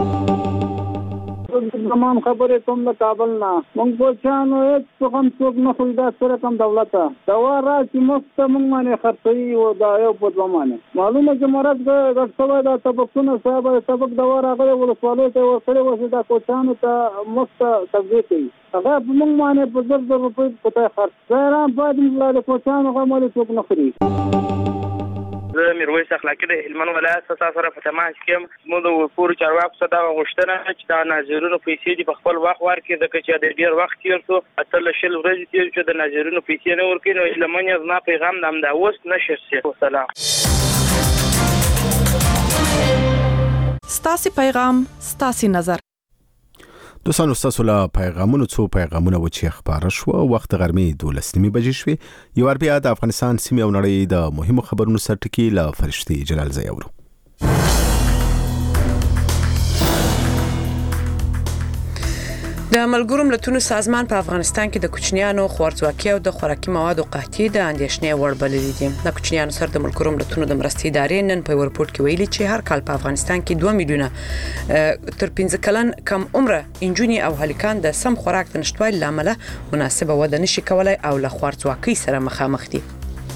تمام خبرې کوم د کابل نه مونږ پوښتنه هیڅ کوم څوک نه خو دا سره کوم دولت دا ورا چې مفت مونږ باندې خرڅي او دا یو په ځمانه معلومه چې مراد غټه دا تبکونه صاحب تبک دا ورغه ولسوالۍ ته ورسره وځي دا کوچانو ته مفت تبلیغ کوي هغه مونږ باندې په 1000 روپۍ پته خرڅ زه بعد موږ له کوچانو غوړي څوک نه خري. زه میرویس اخلاقی د هلمند ولایت سره په تماس کې مو د پور چارواکو څخه دا غوښتنه چې دا ناظرینو پیسې د خپل وخت ورکړي د چې د ډیر وخت تیر شو اتل شل ورځې تیر شو د ناظرینو پیسې نه ورکړي نو هلمند یې زما پیغام نام دا اوس نشر شي. سلام. ستاسو پیغام ستاسو نظر. دوستانو ستاسو له پیغامونو څو پیغامونه و چې خبره شو وخت غرمې 12 بجې شوې یو بیا د افغانستان سیمې او نړۍ د مهمو خبرونو سره ټکی له فرشتي جلال زیاورو. د ملګرو ملتونو سازمان په افغانستان کې د کوچنیانو خوارځواکي او د خوراکي موادو قحطي د اندېښنې وړ بللي دي. د کوچنیانو سره د ملګرو ملتونو د مرستې ادارې نن په ریپورت کې ویلي چې هر کال په افغانستان کې 2 میلیونه تر 15 کلن کم عمره انجونی او هلکان د سم خوراک د نشټوالي لامل مناسبه وده نشي کولای او له خوارځواکي سره مخامخ دي.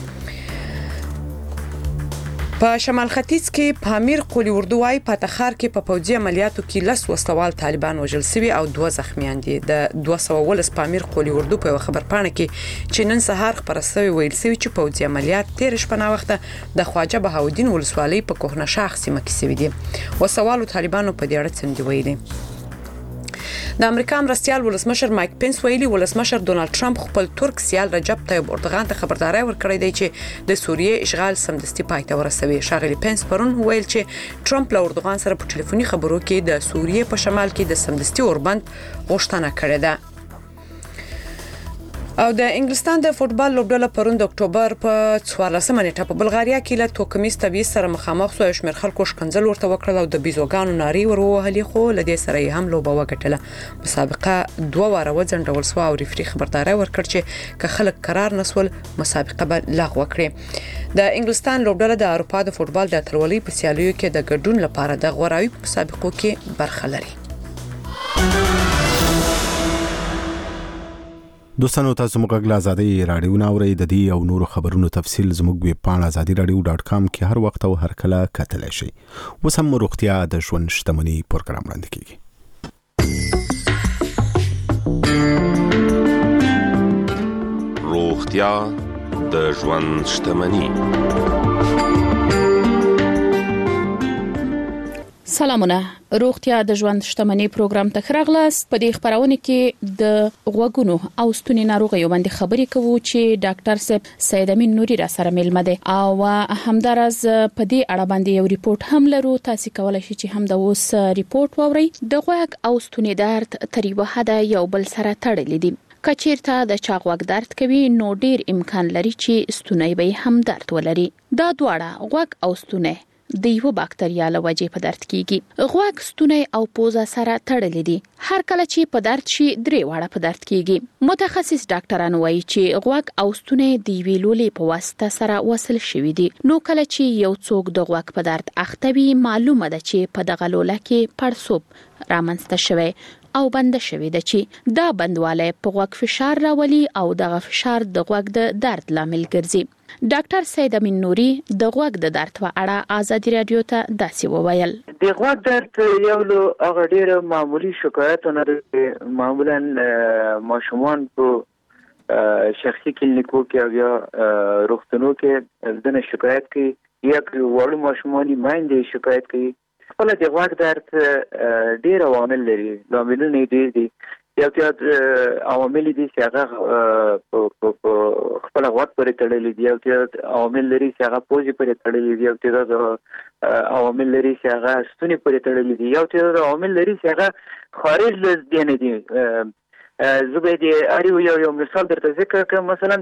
په شمال ختیځ کې پامیر قلی اردو وايي په تخار کې په پوځي عملیاتو کې لس وسوال طالبان وژل شوي او 2 زخمیان دي. د 200 پامیر قلی اردو په خبرپاڼه کې چې نن سهار خبره شوې ویل شوی چې پوځي عملیات 13 شپه وخت د خواجه بهاودین ولسوالۍ په کوهنه شاخ سیمه کې شوي دي. وسوالو طالبانو په دې اړه څه ویلي. د امریکا مرستيال ولسمشر مایک پنس ویلي ولسمشر ډونالد ټرمپ خپل ترک سیال رجب طیب اردوغان ته خبرداري ورکړې دی چې د سوریې اشغال سمدستي پای ته ورسوي. شاغلي پنس پرون ویل چې ټرمپ له اردوغان سره په ټلیفوني خبرو کې د سوریې په شمال کې د سمدستي اوربند غوښتنه کړې ده. او د انګلستان د فوتبال لوبډله پرون د اکتوبر په 14 نیټه په بلغاریا کې له توکمیز طبيعي سره مخامخ شو. شمیر خلکو شکنځل ورته وکړل او د بیزوګانو ناری وروهلې خو لدې سره هم لوبه وګټله. مسابقه 2 واره وځنډول شو او ریفری خبرداري ورکړ چې که خلک قرار نسول مسابقه به لغوه کړي. د انګلستان لوبډله د اروپا د فوتبال د اتلولۍ په سیالیو کې د ګډون لپاره د غوراوي مسابقو کې برخه لري. دوستانو تاسو موږ له ازادي رادیو ناوړې د دې او نورو خبرونو تفصیل زموږ ویب پاڼه azadiradio.com کې هر وخت او هر کله کتلای شئ. اوس هم روغتیا د ژوند شتمنۍ پروګرام وړاندې کیږي. روغتیا د ژوند شتمنۍ. سلامونه. روغتیا د ژوند شتمنۍ پروګرام ته خراغلاست. په دې خبرونه کې د غوګونو او ستوني ناروغیو باندې خبرې کوو چې ډاکټر سید امین نوري را سره ملمه ده او همدارز په دې اړه باندې یو ریپورت هم لرو. تاسو کولای شئ چې هم د اوس ریپورت واورئ. د غوګ او ستوني درد تر یو حد یو بل سره تړلې دي. کچیرته د چاغوګ درد کوي نو ډیر امکان لري چې ستونی به هم درد ولري. دا دواړه غوګ او ستونی د یو باکتریاله وجې په درد کیږي. غوږ، ستونی او پوزه سره تړلې دي. هر کله چې په درد شي درې واړه په درد کیږي. متخصص ډاکټران وایي چې غوږ او ستونی د ویلولې په واسطه سره وصل شوي دي. نو کله چې یو څوک د غوږ په درد اخته وي معلومه ده چې په دغه لوله کې پړسوب رامنځته شوی او بند شوی ده چې دا بندواله په غوږ فشار راولي او دغه فشار د غوږ د درد لامل ګرځي. ډاکټر سید امین نوري د غوږ د درد په اړه ازادي رادیو ته داسې وویل. د غوږ درد یو له هغه ډیره معمولی شکایتونه ده. معمولا ماشومان په شخصي کلینیکو کې او یا روغتونو کې دنه شکایت کوي یا وړو ماشومان مایندې شکایت کوي. خپل د غوږ درد ډیر عوامل لري. عواملونه ډیر دي. یو ته عوامل دي چې هغه په خپل وخت پورې تړلي دي، یو ته عوامل لري چې هغه پوزي پورې تړلي دي، یو ته عوامل لري چې هغه ستوني پورې تړلي دي، یو ته عوامل لري چې هغه خارج له دي نه دي. زه به یو مثال درته ذکر کړم. مثلا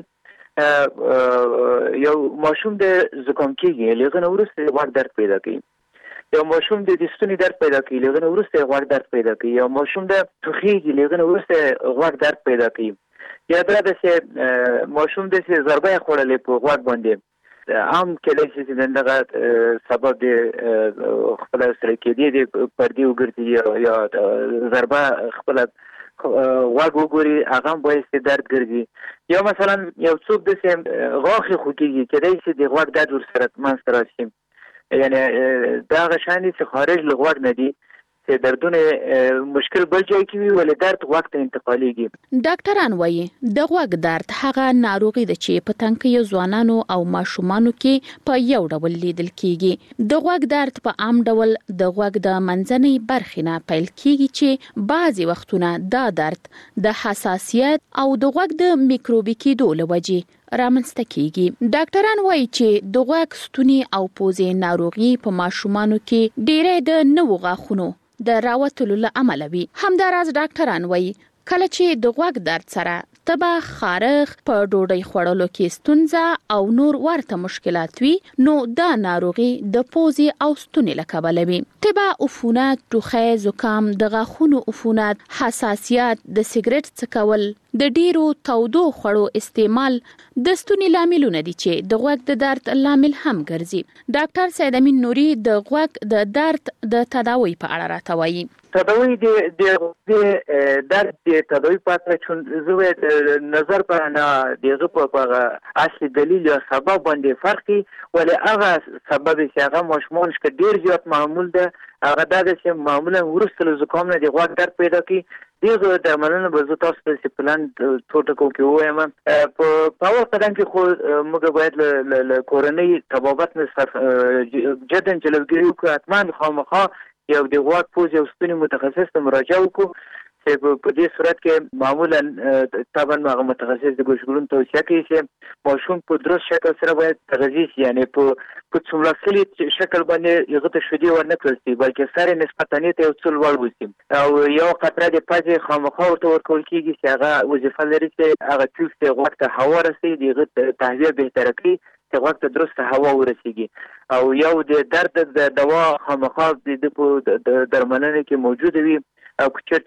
یو ماشوم د زکام کېږي، لږ نه وروسته غوږ درد پیدا کوي. یو ماشوم د ستوني درد پیدا کوي، لږ نه وروسته غوږ درد پیدا کوي. یو ماشوم د ټوخیږي، لږ نه وروسته غوږ درد پیدا کوي. یا دا چې ماشوم د ضربه خوړلې په غوږ باندې عام کېدای شي چې دغه سبب د خپل سره کېدی د پردي وګرځي یا ضربه خپل غوږ وګوري، هغه باید درد ګرځي. یا مثلا یو څوک د غاښ خوږي کېدای شي د غوږ درد ورسره منځته راشي. یعنی دا غشانې چې خارج له غوږ نه دي چې دردونه مشکل بل ځای کې وي، ولې درد غوږ ته انتقالېږي. ډاکټران وایي د غوږ درد هغه ناروغي ده چې په تنکیو ځوانانو او ماشومانو کې په یو ډول لیدل کیږي. د غوږ درد په عام ډول د غوږ د منځنۍ برخې نه پیل کیږي چې بعضي وختونه دا درد د حساسیت او د غوږ د میکروبي کېدو له وجې رامنځته کیږي. ډاکټران وایي چې د غوږ ستوني او پوزې ناروغي په ماشومانو کې ډېرې د نوو غاښونو د راوتلو له امله وي. همداراز ډاکټران وایي کله چې د غوږ درد سره تبه، خارښ، په ډوډۍ خوړلو کې ستونزه او نور ورته مشکلات وي، نو دا ناروغي د پوزې او ستوني له کبله وي. تبه، عفونت، ټوخی، زکام، د غاښونو عفونت، حساسیت، د سیګریټ څکول، د ډیرو تودو خوړو استعمال د ستوني لاملونه دي چې د غوږ د درد لامل هم ګرځي. ډاکټر سید امین نوري د غوږ د درد د تداوی په اړه راته وایي. تداوی د درد د تداوی په اړه چې زه نظر په نه دغه په اصلي دلیل یا سبب باندې فرقي، ولې هغه سبب چې هغه ماشومان چې ډیر زیات معمول ده، هغه دا چې معمولا ورسته له زکام نه د غوږ درد پیدا کوي. دغه درملنه به زه تاسو ته پلان ټوټکو کې وایم. په اول قدم کې خو موږ باید له کورنۍ طبابت نه جدا جلوګیری وکړو. حتما خامخا یو د غوږ، پوزې او ستوني متخصص ته مراجعه وکړو چې په دې صورت کې معمولا طبعا هغه متخصص د ګوشګلون توصیه کوي چې ماشوم په درست شکل سره باید تغذیه شي، یعنی په څومره شکل باندې هغه ته شیدې ورنه کړل شي، بلکې سره نسبتاً ته یو څه لوړ وي او یو قطره د پزې خامخا ورته ورکول کېږي چې هغه وظیفه لري چې هغه ټول څه غوږ ته هوا رسوي، دغه تهویه بهتره کوي چې غوږ ته درسته هوا ورسیږي. او یو د درد د دوا خامخا د درملنه کې موجود وي او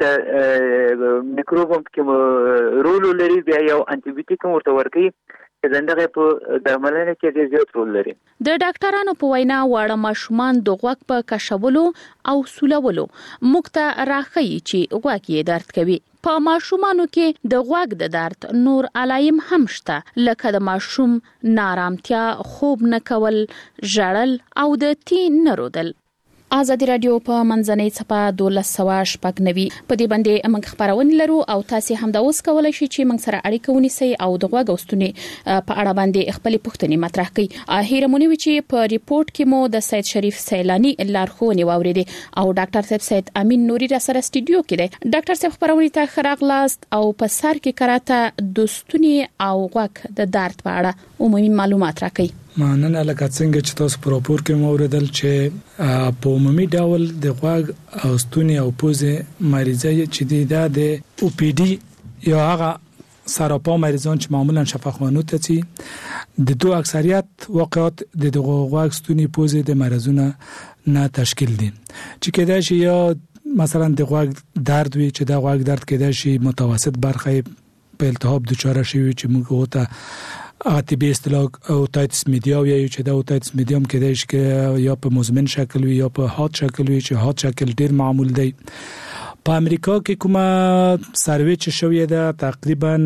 چې میکروب هم کې رول لري، بیا یو انټي بیوټیک ورته ورکوي چې دغه په درملنه کې زیات رول لري. د ډاکټرانو په وینا واړه ماشومان د غوږ په کشولو او سولولو موږ ته راخی چې غوږ یې درد کوي. په ماشومانو کې د غوږ د درد نور علایم هم شته، لکه د ماشوم نارامتیا، خوب نه کول، ژړل او د تین نه رودل. آزادی رادیو په منځنۍ صفه 1290 په دې باندې موږ خبرونه لرو او تاسو هم دا اوس کولای شئ چې موږ سره اړیکه ونیسئ او د غوږ او ستوني په اړه باندې خپل پوښتنې مطرح کړئ. هیرمونی چې په ریپورت کې مو د سید شریف سیلانی لارښوونې واوریدې او ډاکټر صاحب سید امین نوري را سره سټوډیو کې دی. ډاکټر صاحب خبرونه ته خراغلاست او په سر کې کراته د ستوني او غوږ د درد په اړه عمومي معلومات راکړئ. مننه. لکه څنګه چې تاسو په راپور کې موردل چې په عمومي ډول د غوږ او ستوني او پوزې مریضای چې د او پی ډي یا هغه سراپا مریضان چې معمولا شفاخانو ته چی د دوه اکثریت واقعات د غوږ، ستوني، پوزې د مرزونه نه تشکیل دي چې کېدای شي یا مثلا د غوږ درد وي چې د غوږ درد کېدای شي متوسط برخه په التهاب دچاره شي چې موږ وته طبي اصطلاح اوتایتس میډیا یا چې د اوتایتس میډیوم کېدای شي یا په مزمن شکل وي یا په هات شکل وي چې هات شکل ډیر معمول دی. په امریکا کې کومه سروې چې شوې ده تقریبا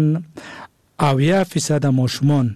80% ماشومان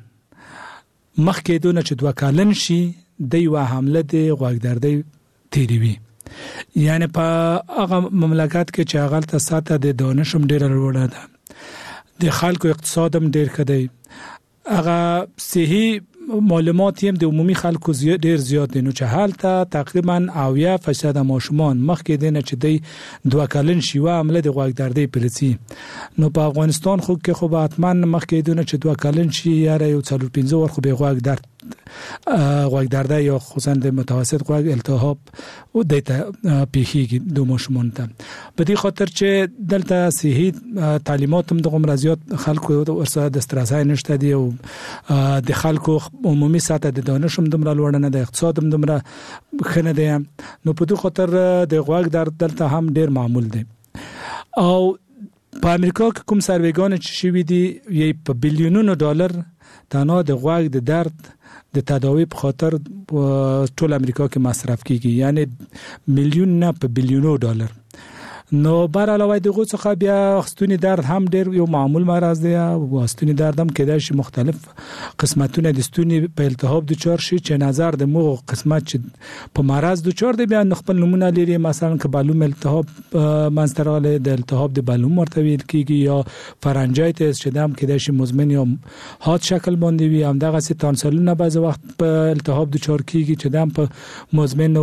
مخکې دونه چې 2 کلن شي د یو حمله د غوږ دردي تیریوي. یعنی په هغه مملکت کې چې هغه ته ساته د دانشم ډیر لوړه ده، د خلکو اقتصاد هم ډیر ښه دی، هغه صحي معلومات هم د عمومي خلکو ډیر زیات دي نو چې حالته تقریبا 80% ماشومان مخکې دینه چې دی 2 کلن شي و عمله د غوږ دردې پلسي نو په افغانستان خو کې خو اتمن مخکې دونه چې 2 کلن شي یا یو 4-5 ور خو به غوږ درد غوږ درد یا خصوصا د متوسط غوږ التهاب او د پیخي د ماشومان ته په دې خاطر چې دلته صحي تعلیمات هم د غمرازيات خلکو ورسره د استراسای نشته دی او د خلکو عمومي سطح د دانش هم دمره لوړ نه د اقتصاد هم دمره خنه دی نو په دې خاطر د غوږ درد دلته هم ډیر معمول دی او په امریکا کې کوم سروېګان چې شوي دي یې په بلیونونو ډالر تنها د غوږ د درد د تداوی په خاطر ټول امریکا کې مصرف کیږي یعنی میلیون نه په بلیونو ډالر نو بر علاوه دغه څخه بیا ستوني درد هم ډیر یو معمول مرض دی او ستوني درد هم کېدای شي مختلف قسمتونه د ستوني په التهاب د چور شي چې نظر د مو قسمت چې په مرض د چور دی بیا خپل نمونه لري مثلا ک بالوم التهاب منستراله د التهاب د بالوم مرتویل کیږي یا فرنجایتس چې دم کېدای شي مزمن یا حاد شکل باندې وي هم دغه سي تانسلونه بعض وخت په التهاب د چور کیږي چې دم په مزمن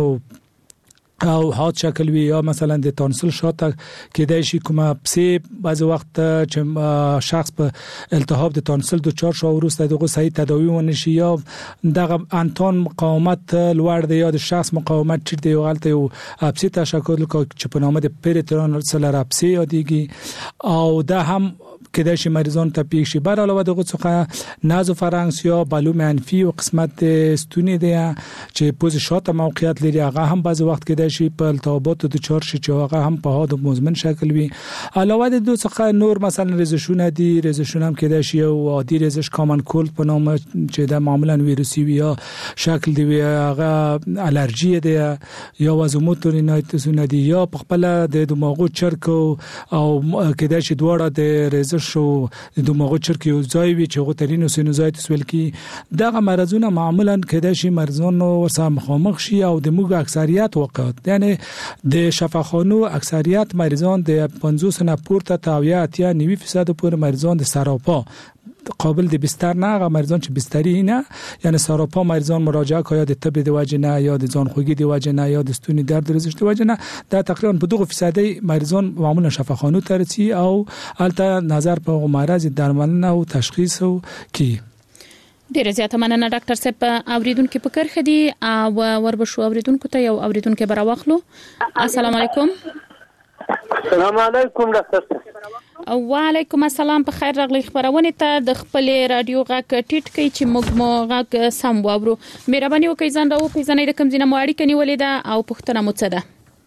او حاد شکل وی یا مثلا د تانسل شاته کېدای شي کومه پسې بعض وخت چې شخص په التهاب د تانسل د 4 شهور وروسته دغه صحیح تداوی ونشي یا دغه انتون مقاومت لوړ دی یا د شخص مقاومت چې دی غلطه او اپسی تشکل چې په نامه د پریترانل سلر اپسی یادېږي او دا هم کېدای شي مریضان ته پیښ شي بر علاوه دغه څخه نازو فرانکس یا بالو منفي او قسمت ستوني دی چې پوز شاته موقعیت لري هغه هم بعض وخت کېدای شي په التهابات د چور شي چې هغه هم په حاد مزمن شکل وي علاوه د دوه څخه نور مثلا رزشونه دي رزشونه هم کېدای شي او عادي رزش کامن کولد په نامه چې د معمولا ویروسي وي یا شکل دی هغه الرجی دی یا وازوموتو رینایتسونه دي یا په خپل د دماغو چرک او کېدای شي دواړه د رزش شو د دماغو چرک یو ځای وي چې غوترینو سینوزایتس ویل کی دغه مرزونه معمولا کېدای شي مرزونو ورسره مخامخ شي او د موږ اکثریت وقت یعنی د شفاخانو اکثریت مریضان د 50 نه پورته تاویه 90% پورې مریضان د سراپا قابل د بستر نه هغه مریضان چې بستری نه یعنی سراپا مریضان مراجعه کوي د طب د وجه نه یا د ځان خوږی د وجه نه یا د ستوني درد رزش د وجه نه دا تقریبا په 2% مریضان معمولا شفاخانو ترسي او البته نظر په مرض درملنه او تشخیص کی ډیره زیاته مننه ډاکټر صاحب اوریدونکو په کرخه دي او وربشو اوریدونکو ته یو اوریدونکو براوخلو السلام علیکم السلام علیکم ډاکټر وعلیکم السلام په خیر راغلی خبرونه ته د خپل رادیو غاک ټیټ کی چې موږ مو غاک سم واورو مهرباني وکړئ ځان راو پیژنې د کوم ځینه مواړی کني ولیدا او پښتنه مو څه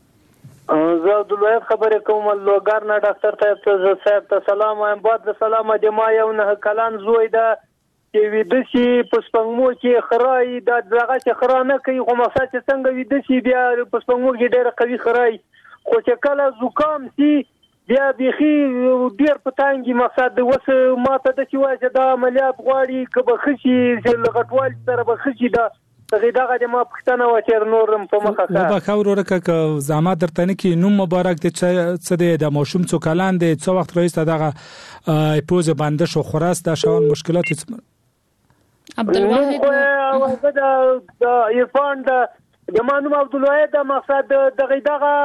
ده زه د لوی خبرې کوم لوګار نه ډاکټر صاحب ته سلام وایم بعد سلام د ما یو نه کلان زوی ده چې ویدسي پسپنګمو کې خړای د دغه چې خړا نه کوي خو مخصوص څنګه ویدسي بیا پسپنګمو کې ډېر قوي خړای خو چې کله زکام سي بیا بيخي ډیر پتانګي مقصد وس ماته د چې وایي دا عملیات غواړي کبه خشي چې لغټوال سره به خشي دا دغه د ما پښتنه و چې نورم په مخه کا وبا خبر ورکه زعما درته نه کې نوم مبارک د څه د ماشوم څو کلان د څو وخت رئیس دغه پوز بنده شو خراس د شاون مشکلات عبدالواحد د عرفان د مانوم عبدالواحد مقصد دغه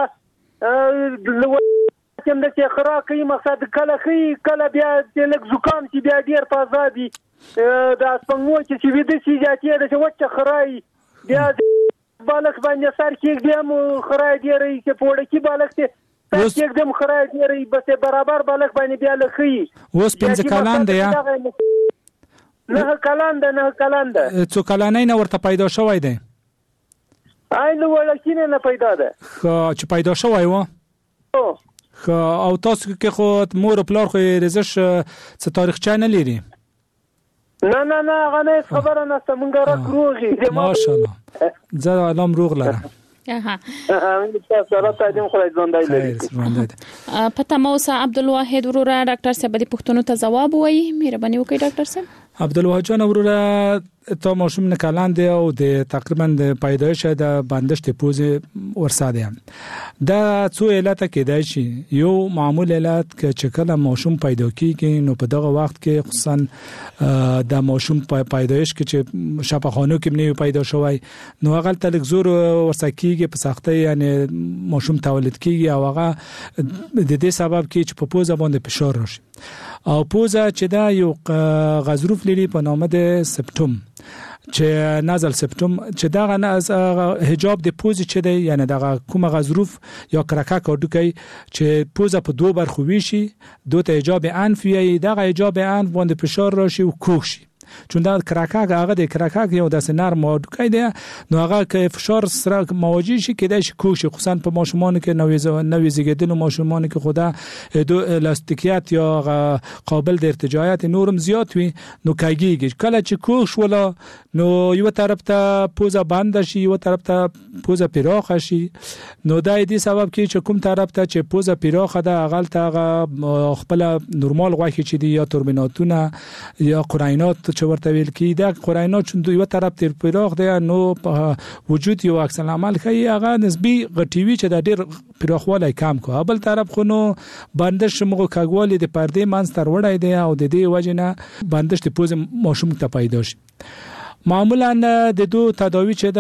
کوم د خرا کوي مقصد کله خي کله بیا د لک زکام چې بیا ډیر تازه دي د اسپنګو چې ویده شي ځاتې د وچه خړای بیا بالک باندې سر کې دیم خړای دی رہی چې پوره کې بالک ته سر کې دیم خړای دی رہی بس برابر بالک باندې بیا لخي اوس 5 کلان دی نه کلان ده څو کلانې نه ورته پیدا شوی دی نو ولکینه نه پیدا ده خو چې پیدا شوی و او تاسو کې خو مور پلار خو رزش څه تاریخچه نه لري نه غنه خبره نه څنګه راکروږي ماشاءالله زه علام روغ لرم سره تاسو خو ژوندای لري پته موسی عبدالواحد ورور ډاکټر صاحب د پښتنو ته جواب وایي مهرباني وکړئ ډاکټر صاحب عبدالوهاب جان وروره تا ماشوم نکلان دی او د تقریبا د پیدایش د بندشت پوز ورساده دا څو علت کېدای شي یو معمول علت چې کله ماشوم پیدا کیږي نو په دغه وخت کې خصوصا د ماشوم پیدایش کې چې شفاخانو کې نه پیدا شوی نو هغه تلک زور ورسکیږي په سختۍ یعنی ماشوم تولید کیږي او هغه د دې سبب کې چې په پوزه باندې فشار راشي او پوزه چې دا یو غضروف لري په نامه د سپټوم چې نازل سپټوم چې دا حجاب د پوزې چې دی یعنی دا کومه غضروف یا کرکه کډوکي چې پوزه په دوه برخو ویشي دوه حجاب انف یې دا حجاب انف باندې فشار راشي او کوک شي چون دا کرکه هغه د کرکه یو د نرم موډ دی نو هغه کې فشار سره مواجه شي کېدای شي کوک شي خصوصا په ماشومان کې نوې زیږیدل ماشومان کې خدا دو الاستیکیت یا قابل د ارتجاعات نورم زیات وي نو کېږي کله چې کوک شول نو یو طرف ته پوزه بند شي یو طرف ته پوزه پراخ شي نو دا دې سبب کې چې کوم طرف ته چې پوزه پراخ ده اغل ته خپل نورمال غوښه چې دی یا توربیناتونه یا قرینات چې ورته ویل کی دا قرینات چون یو طرف تر پراخ دی نو وجود یو عکس العمل کوي هغه نسبی غټیوي چې د ډیر پراخواله کم کو بل طرف خو نو بندش موږ کاګوالي د پردې مانستر وړای دی او د دې وجنه بندش د پوز ماشوم ته پیدا شي معمولا د دوه تداوی چې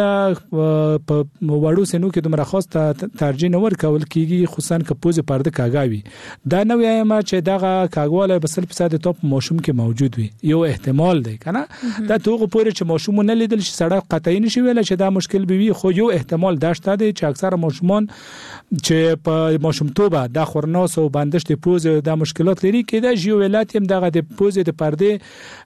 د په وړو سنو کې دومره خاص ترجیح نه ورکول کیږي خصوصا که پوز پرده کاګاوي دا نو وایم چې دغه کاګواله په 100% ټاپ ماشوم کې موجود وي یو احتمال دی کنه دا توغه پورې چې ماشوم نه لیدل شي سړی قطعی نشي ویل چې دا مشکل به وي خو یو احتمال داشته دی چې اکثر ماشومان چې په ماشومتوبه د خورناس او بندش د پوز د مشکلات لري کې د ژوولات هم دغه د پوز د پرده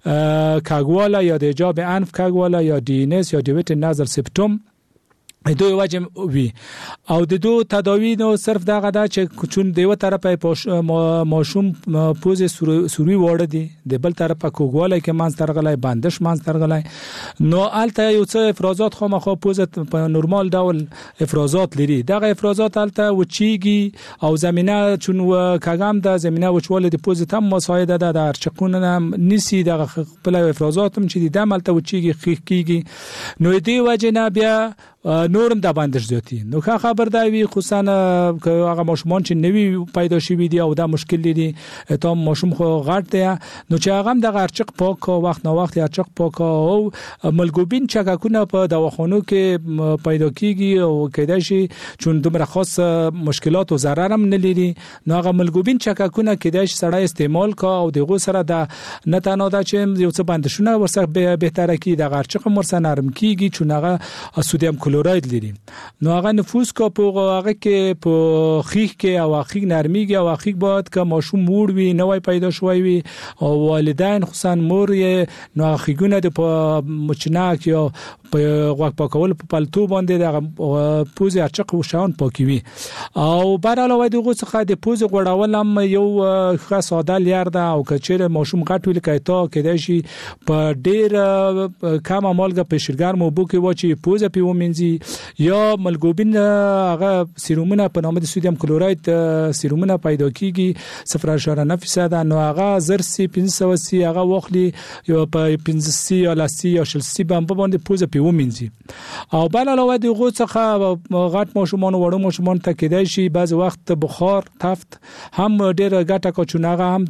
کاګواله یا د حجاب انف کاګواله یا ډي ان اس یا ډیویټ نازل سپټوم دوی واجب وي او د دوه تداوی نو صرف دغه دا چې چون دیو طرفه ماشوم پوز سوری وړ دي د بل طرفه کوګواله کې مانس ترغلای بندش مانس ترغلای نو الته یو څه افرازات خامخا پوز په نورمال ډول افرازات لري دغه افرازات الته وچیږي او زمينه چون کاګام د زمينه وچواله د پوز تم مساعده ده د ارچقونه نسی دغه خپل افرازات هم چې د عملته وچیږي کیږي نو دی وجنه بیا نورم د بندش زیاتی نو خبر دا وی خصوصا هغه ماشومان چې نوی پیدا شوی دي او دا مشکل دي ته ماشوم خو غټ دی نو چې هغه د غرچق پاک وخت نو وخت غرچق پاک او ملګوبین چککونه په دواخانو کې پیدا کیږي او کېدای شي چون دومره خاص مشکلات او ضرر هم نه لري نو هغه ملګوبین چککونه کېدای شي سړی استعمال کا او دغه سره د نه تنها د چې یو څه بندشونه ورسره بهتره کی د غرچق مرسه نرم کیږي چون هغه سودیم کلوراید لري نو هغه نفوس کو په هغه کې په خیخ کې او خیخ نرمیږي او خیخ باید که ماشوم موړ وي نوې پیدا شوی وي او والدین خصوصا مور یې نو خیګونه د مچناک یا په غوږ پاکول په پلتو باندې د پوز اچق او شاون پاکوي او بر علاوه دغه څخه د پوز غړاول هم یو خاص ساده لار ده او کچره ماشوم غټ ویل کایته کېدای شي په ډیر کم مالګه په شرګر مو بو کې واچي پوز په ومنځي یا ملګوبین هغه سیرومونه په نامه د سودیم کلوراید سیرومونه پیدا کیږي 0.9% نو هغه زر سی 500 سی هغه واخلي یا په 500 سی یا لسی یا شل سی باندې پوز په ومنځي او بل علاوه دغه څخه غټ ماشومان وړو ماشومان ته کېدای شي بعض وخت بخار تفت هم ډېر غټه کوچناغه هم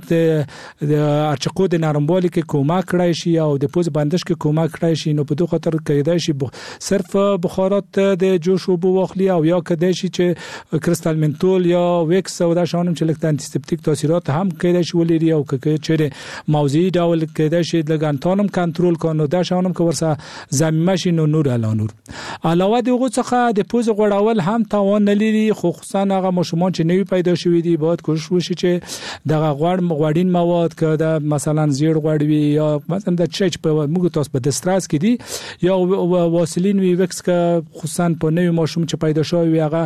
د ارچقو د نرموالي کې کومک کړای شي او د پوز بندش کې کومک کړای شي نو په دوه خاطر کېدای شي صرف بخارات د جوش او واخلي او یا کېدای شي چې کریستال منتول یا ویکس او دا شانم چې لکه انټي سپټیک تاثیرات هم کېدای شي ولري او چې موضوعي ډول کېدای شي د ګانتانم کنټرول کونو دا شانم که ورسه زمینه شي نو نور علاوه دغه څخه د پوز غړاول هم توان لري خصوصا هغه ماشومان چې نوی پیدا شوی دي باید کوشش وشي چې دغه غوړین مواد که د مثلا زیړ غوړوي یا مثلا د چچ په موږ تاسو په دستراس کې دي یا واسلین وی وکس که خصوصا په نوی ماشوم چې پیدا شوی هغه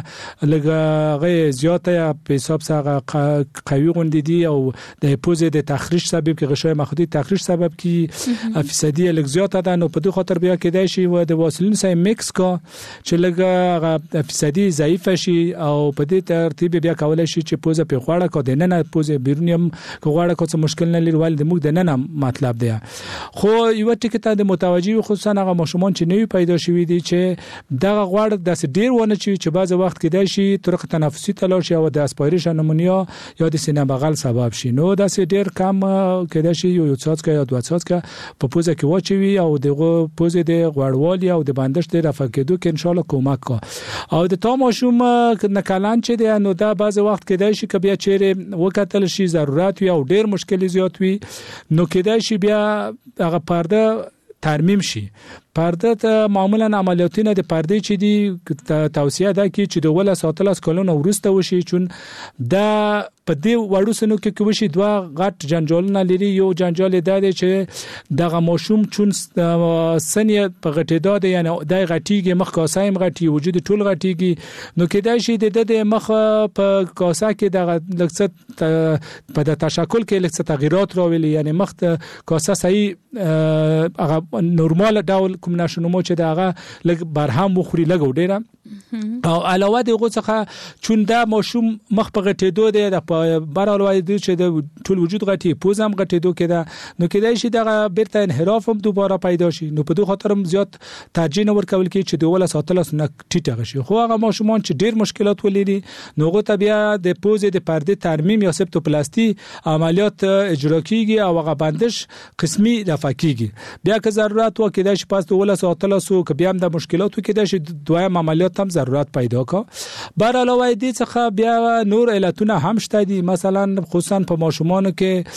لږه زیاته په حساب سره قوي غوندي دي او د پوز د تخریش سبب کې غشای مخدي تخریش سبب کې فیصدي لږ زیاته ده نو په دې خاطر بیا کېدای شي و د واسلین سره میکس کو چې لګه فیصدي ضعیف شي او په دې ترتیب بیا کولای شي چې پوزه په خوړه کو د نن پوزه بیرونیم کوغړه کو څه مشکل نه لري ول د موږ د نن مطلب دی خو یو ټکی د متوجي خصوصا هغه مشمون چې نوی پیدا شوی دي چې دغه غوړ د ډیر ونه چې بعض وخت کې دی شي طرق تنفسي تلل شي او د اسپایریشن نمونیا یا د سینه بغل سبب شي نو د ډیر کم کې دی شي یو څاڅکه یا دوه څاڅکه په پوزه کې واچوي او دغه پوزه د غوړوالي او د بندش د رفع کېدو کې ان شاء الله کومک کو او د تاماشوم نکلان چې دی نو دا بعض وخت کې دی شي چې بیا چیرې وکټل شي ضرورت وي او ډیر مشکل زیات وي نو کې دی شي بیا هغه پرده ترمیم شي پرده ته معمولا عملیاتونه د پرده چې دی توصیه ده چې د ولا ساتل کلونه ورسته وشي چون دا په دې وړو سنو کې وشي دوا غټ جنجالونه لري یو جنجال ده چې دغه ماشوم چون سنیه په غټېدا ده یعنی د غټیږي مخ کاسایم غټي وجود ټول غټیږي نو کې دا شي د مخ په کاسا کې دغه لکڅت په د تشکل کې لکڅت تغیرات راولي یعنی مخ کاسا صحیح هغه نورمال ډول کوم نشونمو چې داغه لګ برهم مخوري لګو ډیره او علاوه دغه څخه چون دا ماشوم مخ په غټېدو دی د برالوای دی چې د ټول وجود غټي پوزم غټېدو کېده نو کېدای شي دغه بیرته انحراف هم دوباره پیدا شي نو په دوه خاطر هم زیات ترجیح نه ورکول کی چې د ولا ساتل نه ټیټه شي خو هغه ماشومان چې ډیر مشکلات ولري نو غو بیا د پوزې د پرده ترمیم یا سپټوپلاسټي عملیات اجرا کیږي او هغه بندش قسمي رفع کیږي بیا که ضرورت و کېدای شي پاس د ولا ساتل سو که بیا هم د مشکلاتو کېدای شي دویم عملیات هم ضرورت پیدا کا بر علاوه دې څخه بیا نور علتونه هم شته دي مثلا خصوصا په ماشومانو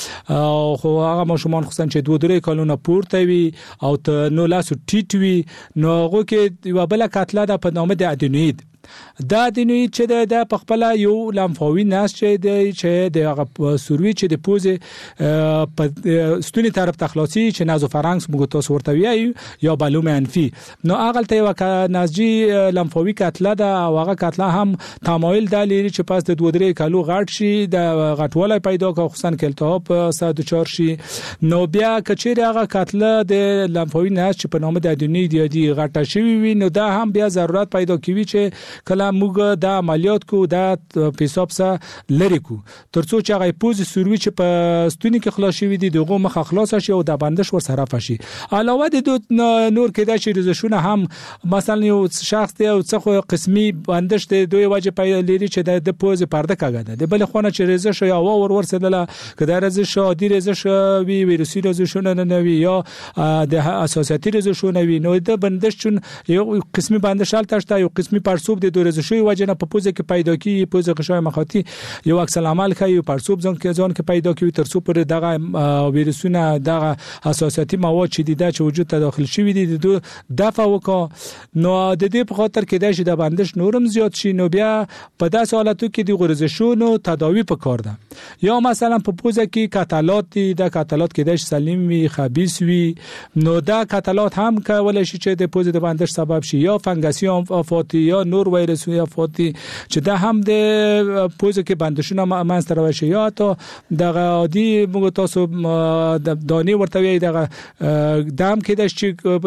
کې خو هغه ماشومان خصوصا چې 2-3 کلونه پورته وي او نو لاسو ټیټ وي نو هغه کې یو بل کتله د په نامه د ادینوید دا دنوی چې د پخپل یو لمفاوي ناس چې د هغه سوروي چې د پوزه په ستوني طرف تخلاصي چې نازوفارنکس موږ تاسو ورته ویایو یا بالوم انفي نو هغه ته یو نازجی لمفاوي کتله دا هغه کتله هم تمایل د لري چې پاس د 2-3 کالو غټ شي د غټواله پیدا کوي خصوصا کې التهاب 104 شي نو بیا کچېره هغه کتله د لمفاوي ناس چې په نامه د دنوی دی غټه شوی وي نو دا هم بیا ضرورت پیدا کوي چې کله موږ د عملیات کو د پیساب سره لری کو ترڅو چې هغه پوز سوروي چې په ستوني کې خلاص شوی دي دغه مخ خلاص شي او د بندش ور سره فشي علاوه د نور کې د شریزشونه هم مثلا یو شخص دی او څخه قسمي بندش د دوی وجه پیدا لري چې د پوز پرده کاګه د بل خونه چې رزش یا ور ورسدله کله رزش عادي رزش وی ویروسي رزشونه نه وی یا د اساساتي رزشونه وی نو د بندش چون یو قسمي بندش التهشته یو قسمي پرسوب د دورزشوي وجنه په پوزه کې پیدا کی پوزه غشای مخاطي یو عکس العمل کوي پرسوب ځان کې پیدا کوي تر څو پر دغه ویروسونه دغه حساسیتي مواد چې د وجود ته داخل شوی دي د دفع وکړه نو د دې په خاطر کې د بندش نورم زیات شي نو بیا په داسې حالتو کې د غرزشونو تداوی پکار ده یا مثلا په پوزه کې کاتالات دي د کاتالات کې د سالم وي خبيث وي نو دا کاتالات هم کولای شي چې د پوزه د بندش سبب شي یا فنګسي افاتی یا نور وایرسي افاتی چې دا هم د پوزه کې بندشونه مانستر وشي یا ته د عادي موږ تاسو د دانی ورته وي د دام کې د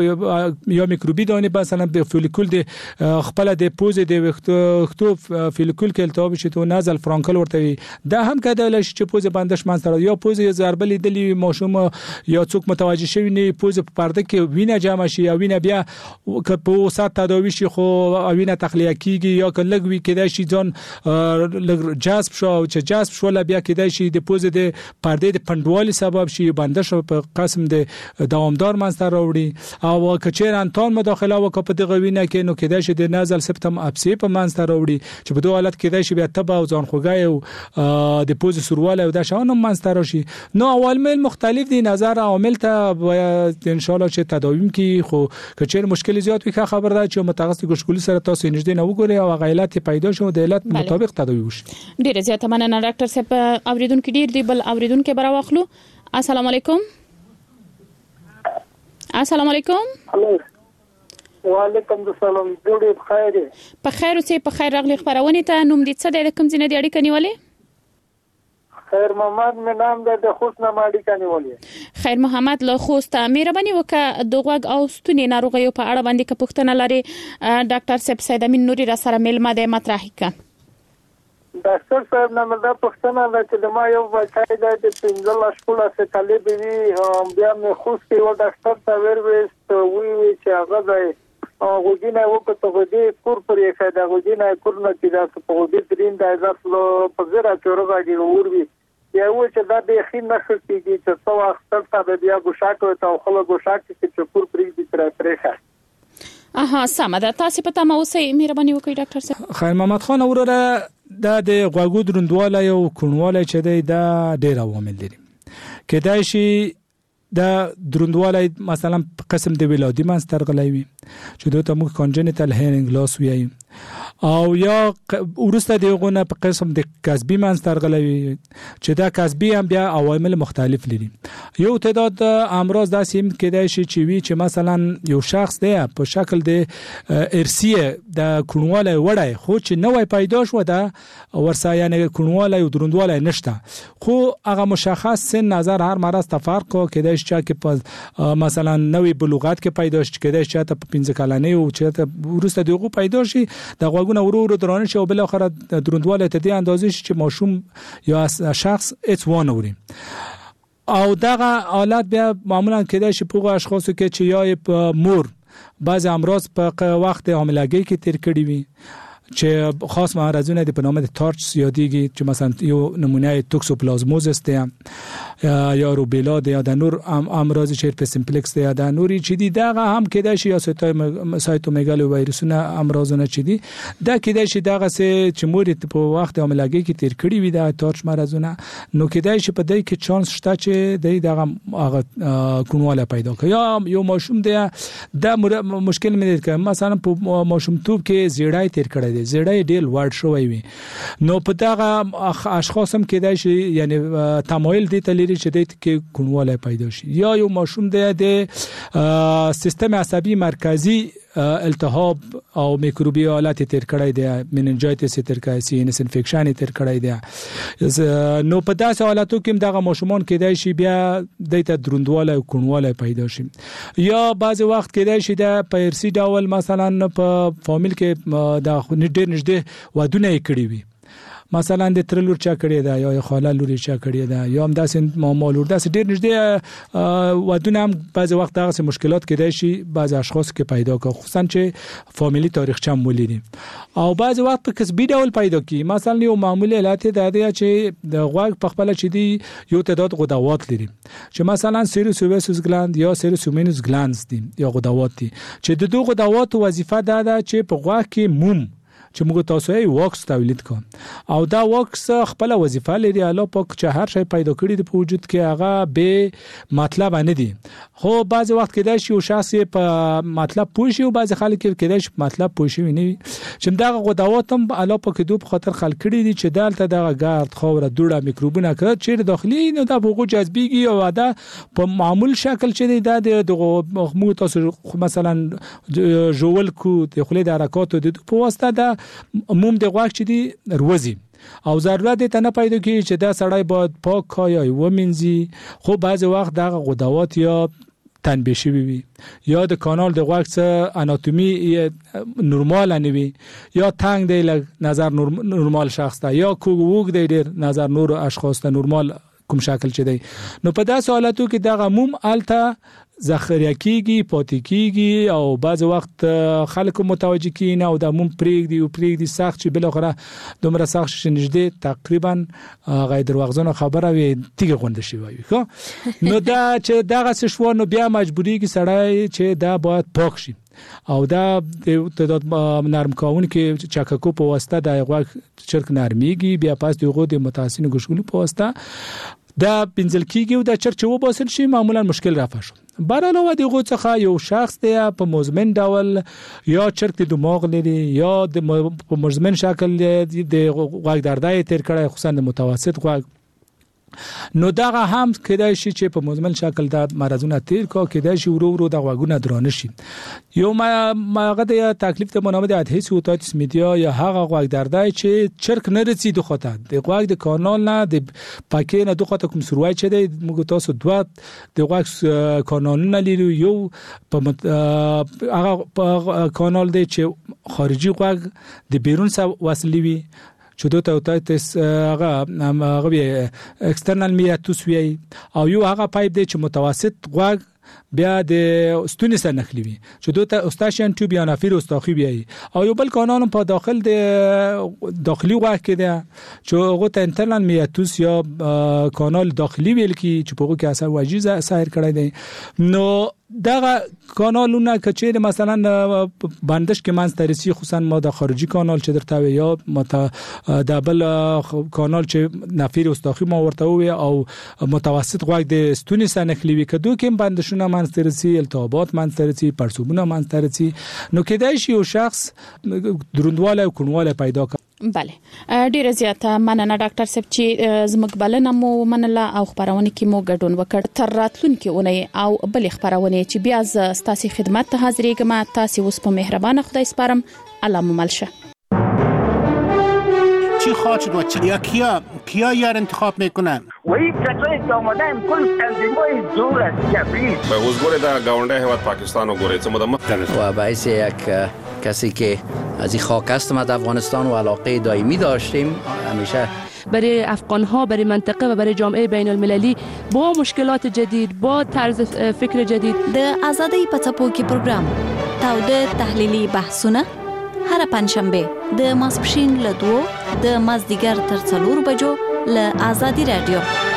چې یا میکروبي دانی مثلا د فولیکول د خپل د پوزه د وختو فولیکول کې التهاب شي ته نازل فرانکل ورته وي دا هم کېدای شي چې پوزه بندش مانستر یا پوزه ضربه لیدلی ماشوم یا څوک متوجه شوی نه پوزه په پرده کې وینه جمع شي یا وینه بیا په وسط تداوی شي خو وینه تخلیه کیږي یا کله وی کېدای شي ځان جذب شو چې جذب شو بیا کېدای شي د پوزه د پرده د پندوالي سبب شي بندش په قسم د دوامدار منځ راوړي او کچیر انتان مداخله وکړه په دغه وینه کې نو کېدای شي د نازل سپتم اپسی په منځ راوړي چې په دوه حالت کېدای شي بیا تبه او ځان خوګای او د پوزه سرواله او د شانو منځ راشي نو عوامل مختلف دي نظر عوامل ته ان شاء الله چې تداویم کې خو کچیر مشکل زیات وي خبر ده چې متخصص ګشکولي سره تاسو نږدې نه وګورئ او غیلات پیدا شو د علت مطابق تداوی وشي ډیر زیاته مننه ډاکټر صاحب اوریدونکو ډیر دی بل اوریدونکو برا واخلو السلام علیکم السلام علیکم وعلیکم السلام جوړې بخیر په خیر اوسې په خیر راغلی خبرونه ته نوم دې څه د کوم ځینې د اړیکې نیولې خیر محمد می نام ده د خوست نماړي کني ولې خیر محمد له خوست مهرباني وکړه د غوږ او ستوني ناروغیو په اړه باندې پوښتنه لري ډاکټر صاحب سید امین نوري را سره ملما ده مطرح کړه ډاکټر صاحب نن دا پوښتنه ده چې ما یو بچای د 15 شپږ څه طالب وی بیا مې خوست یو ډاکټر ته وروست وی چې هغه دی غوډینه وکړه غوډي کور پرې کړه دا غوډینه کورنه چې دا په غوډي درین د ځل په زړه کې ورغاږي وروري یو چې دا به خین نشي چې څو وخت ته بیا ګوشاکو ته خلک ګوشاک چې کور پرې دي تر پرېخه اها سمه ده تاسو په تمه اوسئ مهرباني وکړئ ډاکټر صاحب خیر محمد خان وروره دا د غوږو دروندواله او کڼواله چې دی دا ډېر عوامل لري کېدای شي دا دروندواله مثلا قسم د ولادي منځ ترغلی وي چې دوی ته موږ کانجنټل هیرینګ لاس وایي او یا ورسته دیغونه په قسم د کسبي منځ ترغلی وي چې دا کسبي هم بیا عوامل مختلف لري یو تعداد امراض داسې هم کېدای شي چې وي چې مثلا یو شخص دی په شکل د ارثي د کڼواله وړای خو چې نوې پیدا شو دا ورسره یعنی کڼواله او دروندواله نشته خو هغه مشخص سن نظر هر مرض تفرق کېدای شي چې مثلا نوې بلوغت کې پیدا شي کېدای شي ته په 15 کلنۍ او چې ورسته دیغه پیدا شي د غوږونو ورو درانه شي او بل اخر دروندواله ته دی اندازې چې ماشوم یا شخص اتوان وري او دغه حالت بیا معمولا کېدای شي په اشخاصو کې چې یا په مور بعض امراض په وخت حاملګي کې تیر کړي وي چې خاص مرضونه د په نامه د تارچ یادېږي چې مثلا یو نمونه توکسوپلازموزس دی یا روبیلا دی یا د نور امراض چې سمپلکس دی یا د نوري چې دی دغه هم کېدای شي یا سایتومګالو وایرسونه امراضونه چې دی دا کېدای شي دغه چې مور په وخت حاملګي کې تیر کړي وي د تارچ مرضونه نو کېدای شي په دې کې چانس شته چې دغه کڼواله پیدا کوي یا یو ماشوم دی دا مشکل مې دی مثلا په ماشومتوب کې زیړای تیر کړي زړه ډېر ورډ شوی وي نو په دغه اشخاص هم کېدای شي یعنی تمایل دي ته لري چې د کې کڼواله پیدا شي یا یو ماشوم د سیستم عصبي مرکزی التهاب او میکروبي حالت تیر کړی دی مننجایتس تیر کړی سینس انفیکشن تیر کړی دی نو په داسې حالاتو کې دغه ماشومان کېدای شي بیا د دروندواله او کڼواله پیدا شي یا بعض وخت کېدای شي د پیرسي ډول مثلا په فامیل کې د ډېر نږدې ودونه کړی وي مثلا د ترلور چا کړی دا یا خاله لوري چا کړی دا یا هم داسې مامالور داسې ډېر نږدې ودونه هم بعض وخت دغه مشکلات کېدای شي بعض اشخاص کې پیدا کوي خصوصا چې فامیلی تاریخچه مولري او بعض وخت په کسبي ډول پیدا کی مثلا یو معمولی علت د دې چې د غوږ په خپل چې دی یو تعداد غدوات لري چې مثلا سیروسویسوس گلاند یا سیروسومینوس گلاندز دي یا غدوات دي چې د دوه غدوات وظیفه ده چې په غوږ کې موم چې موږ تاسو یې واکس تولید کوم او دا واکس خپل وظیفه لري الله پاک چې هر شی پیدا کړی د وجود کې هغه به مطلب نه دي خو بعض وخت کېدای شي یو شخص په مطلب پوه شي او بعض خلک کېدای شي مطلب پوه شي نه چې دا غدوات هم الله پاک دوه په خاطر خلک کړی دي چې دالته د ګارد خوره دوړه میکروبونه کړ چې داخلي نو دا بوغو جذبيږي او دا په معمول شکل چې د موږ تاسو مثلا جوول کو د خلې د حرکت د په واسطه د موم د غوږ چې دی روزي او ضرورت ته نه پیدا کیږي چې دا سړی باید پاک کایا ومنځي خو بعض وخت دغه غدوات یا تنبیه شوی وي یا د کانال د غوږ څخه اناتومي نورمال نه وي یا تنگ دی لږ نظر نورمال شخص ته یا کوګ دی ډیر نظر نور اشخاص ته نورمال کوم شکل چي دی نو په داسې حالاتو کې دغه موم الته ذخیره کیږي پاتې کیږي او بعض وخت خلکو متوجه کین او د موم پریږدي سخت چې بل اخره دومره سخت شي نږدې تقریبا غیر دروغجن خبره وي تیګه غونډه شي وایي خو نو دا چې دغه څه نو بیا مجبوری کې سړی چې دا باید پاک شي او دا د نرم کاون کې چاککو په واسطه د غوږ چرک نرميږي بیا پاس دغه د متاسین ګشغول په واسطه دا پنځل کیږي او دا چرچ و باسل شي معمولا مشکل رافع شو برعلاوه دغه څخه یو شخص دی په مزمن ډول یا چرک د دماغ لري یا په مزمن شکل د غوږ دردای تیر کړه خصوصا د متوسط غوږ نو دغه هم کېدای شي چې په مزمن شکل د مرزونه تیر کو کېدای شي ورو د غوګونه درانه شي یو ماغه د تکلیف ته منامه د هیڅ اوتاتس میډیا یا هغه غوګ دردای چې چرک نه رسید خوته د غوګ د کانال نه د پاکې نه دوه کوم سروای چې د موږ تاسو دوه د غوګ کانالونه لري یو په هغه کانال دی چې خارجي غوګ د بیرون سره وصلي وي چې دوی اوتاتس هغه اکسترنل میاتوس وی او یو هغه پایپ دی چې متوسط غوګ بیا د استونی سره نخلی وي چې دوی استاشن ټیوب یا نافیر استاخی بی او یو بل کانال په داخل د داخلي غوګ کې دی چې هغه ته انټرنل میاتوس یا کانال داخلي ویل کی چې په هغه کې اثر واجیزه سایر کړی دی نو دغه کانالونه کچېره مثلا بندش کې منځترسي خصوصا ما د خارجي کانال چې درته یا د بل کانال چې نافیر استاخی ما ورته وي او متوسط غوګ د استونی سره نخلی وي کدو کې بندشونه منځترسي التهابات منځترسي پرسوبونه منځترسي نو کېدای شي یو شخص دروندواله او کڼواله پیدا کړي بله ډیره زیاته مننه ډاکټر صاحب چې زموږ بلنه مو منله او خبرونه کې مو ګډون وکړ تر راتلونکي اونۍ او بل خبرونه چې بیا ز ستاسو خدمت ته حاضرېږم تاسو اوس په مهربانه خدای سپارم الله مو ملشه چی خواهد و چی کیا یار انتخاب میکنن و این کسایی که آمدن کل تنظیمای زور است کبیر به حضور در گاونده هیواد پاکستان و گوره چه مدام و باعث یک کسی که از این خاک هستم از افغانستان و علاقه دائمی داشتیم همیشه برای افغان‌ها برای منطقه و برای جامعه بین المللی با مشکلات جدید با طرز فکر جدید د آزادۍ په څپو کې پروګرام تاوده تحلیلي بحثونه هر پنځشنبه د ماسپښین له 2 د مازدیګر تر 4 بجو له آزادي رادیو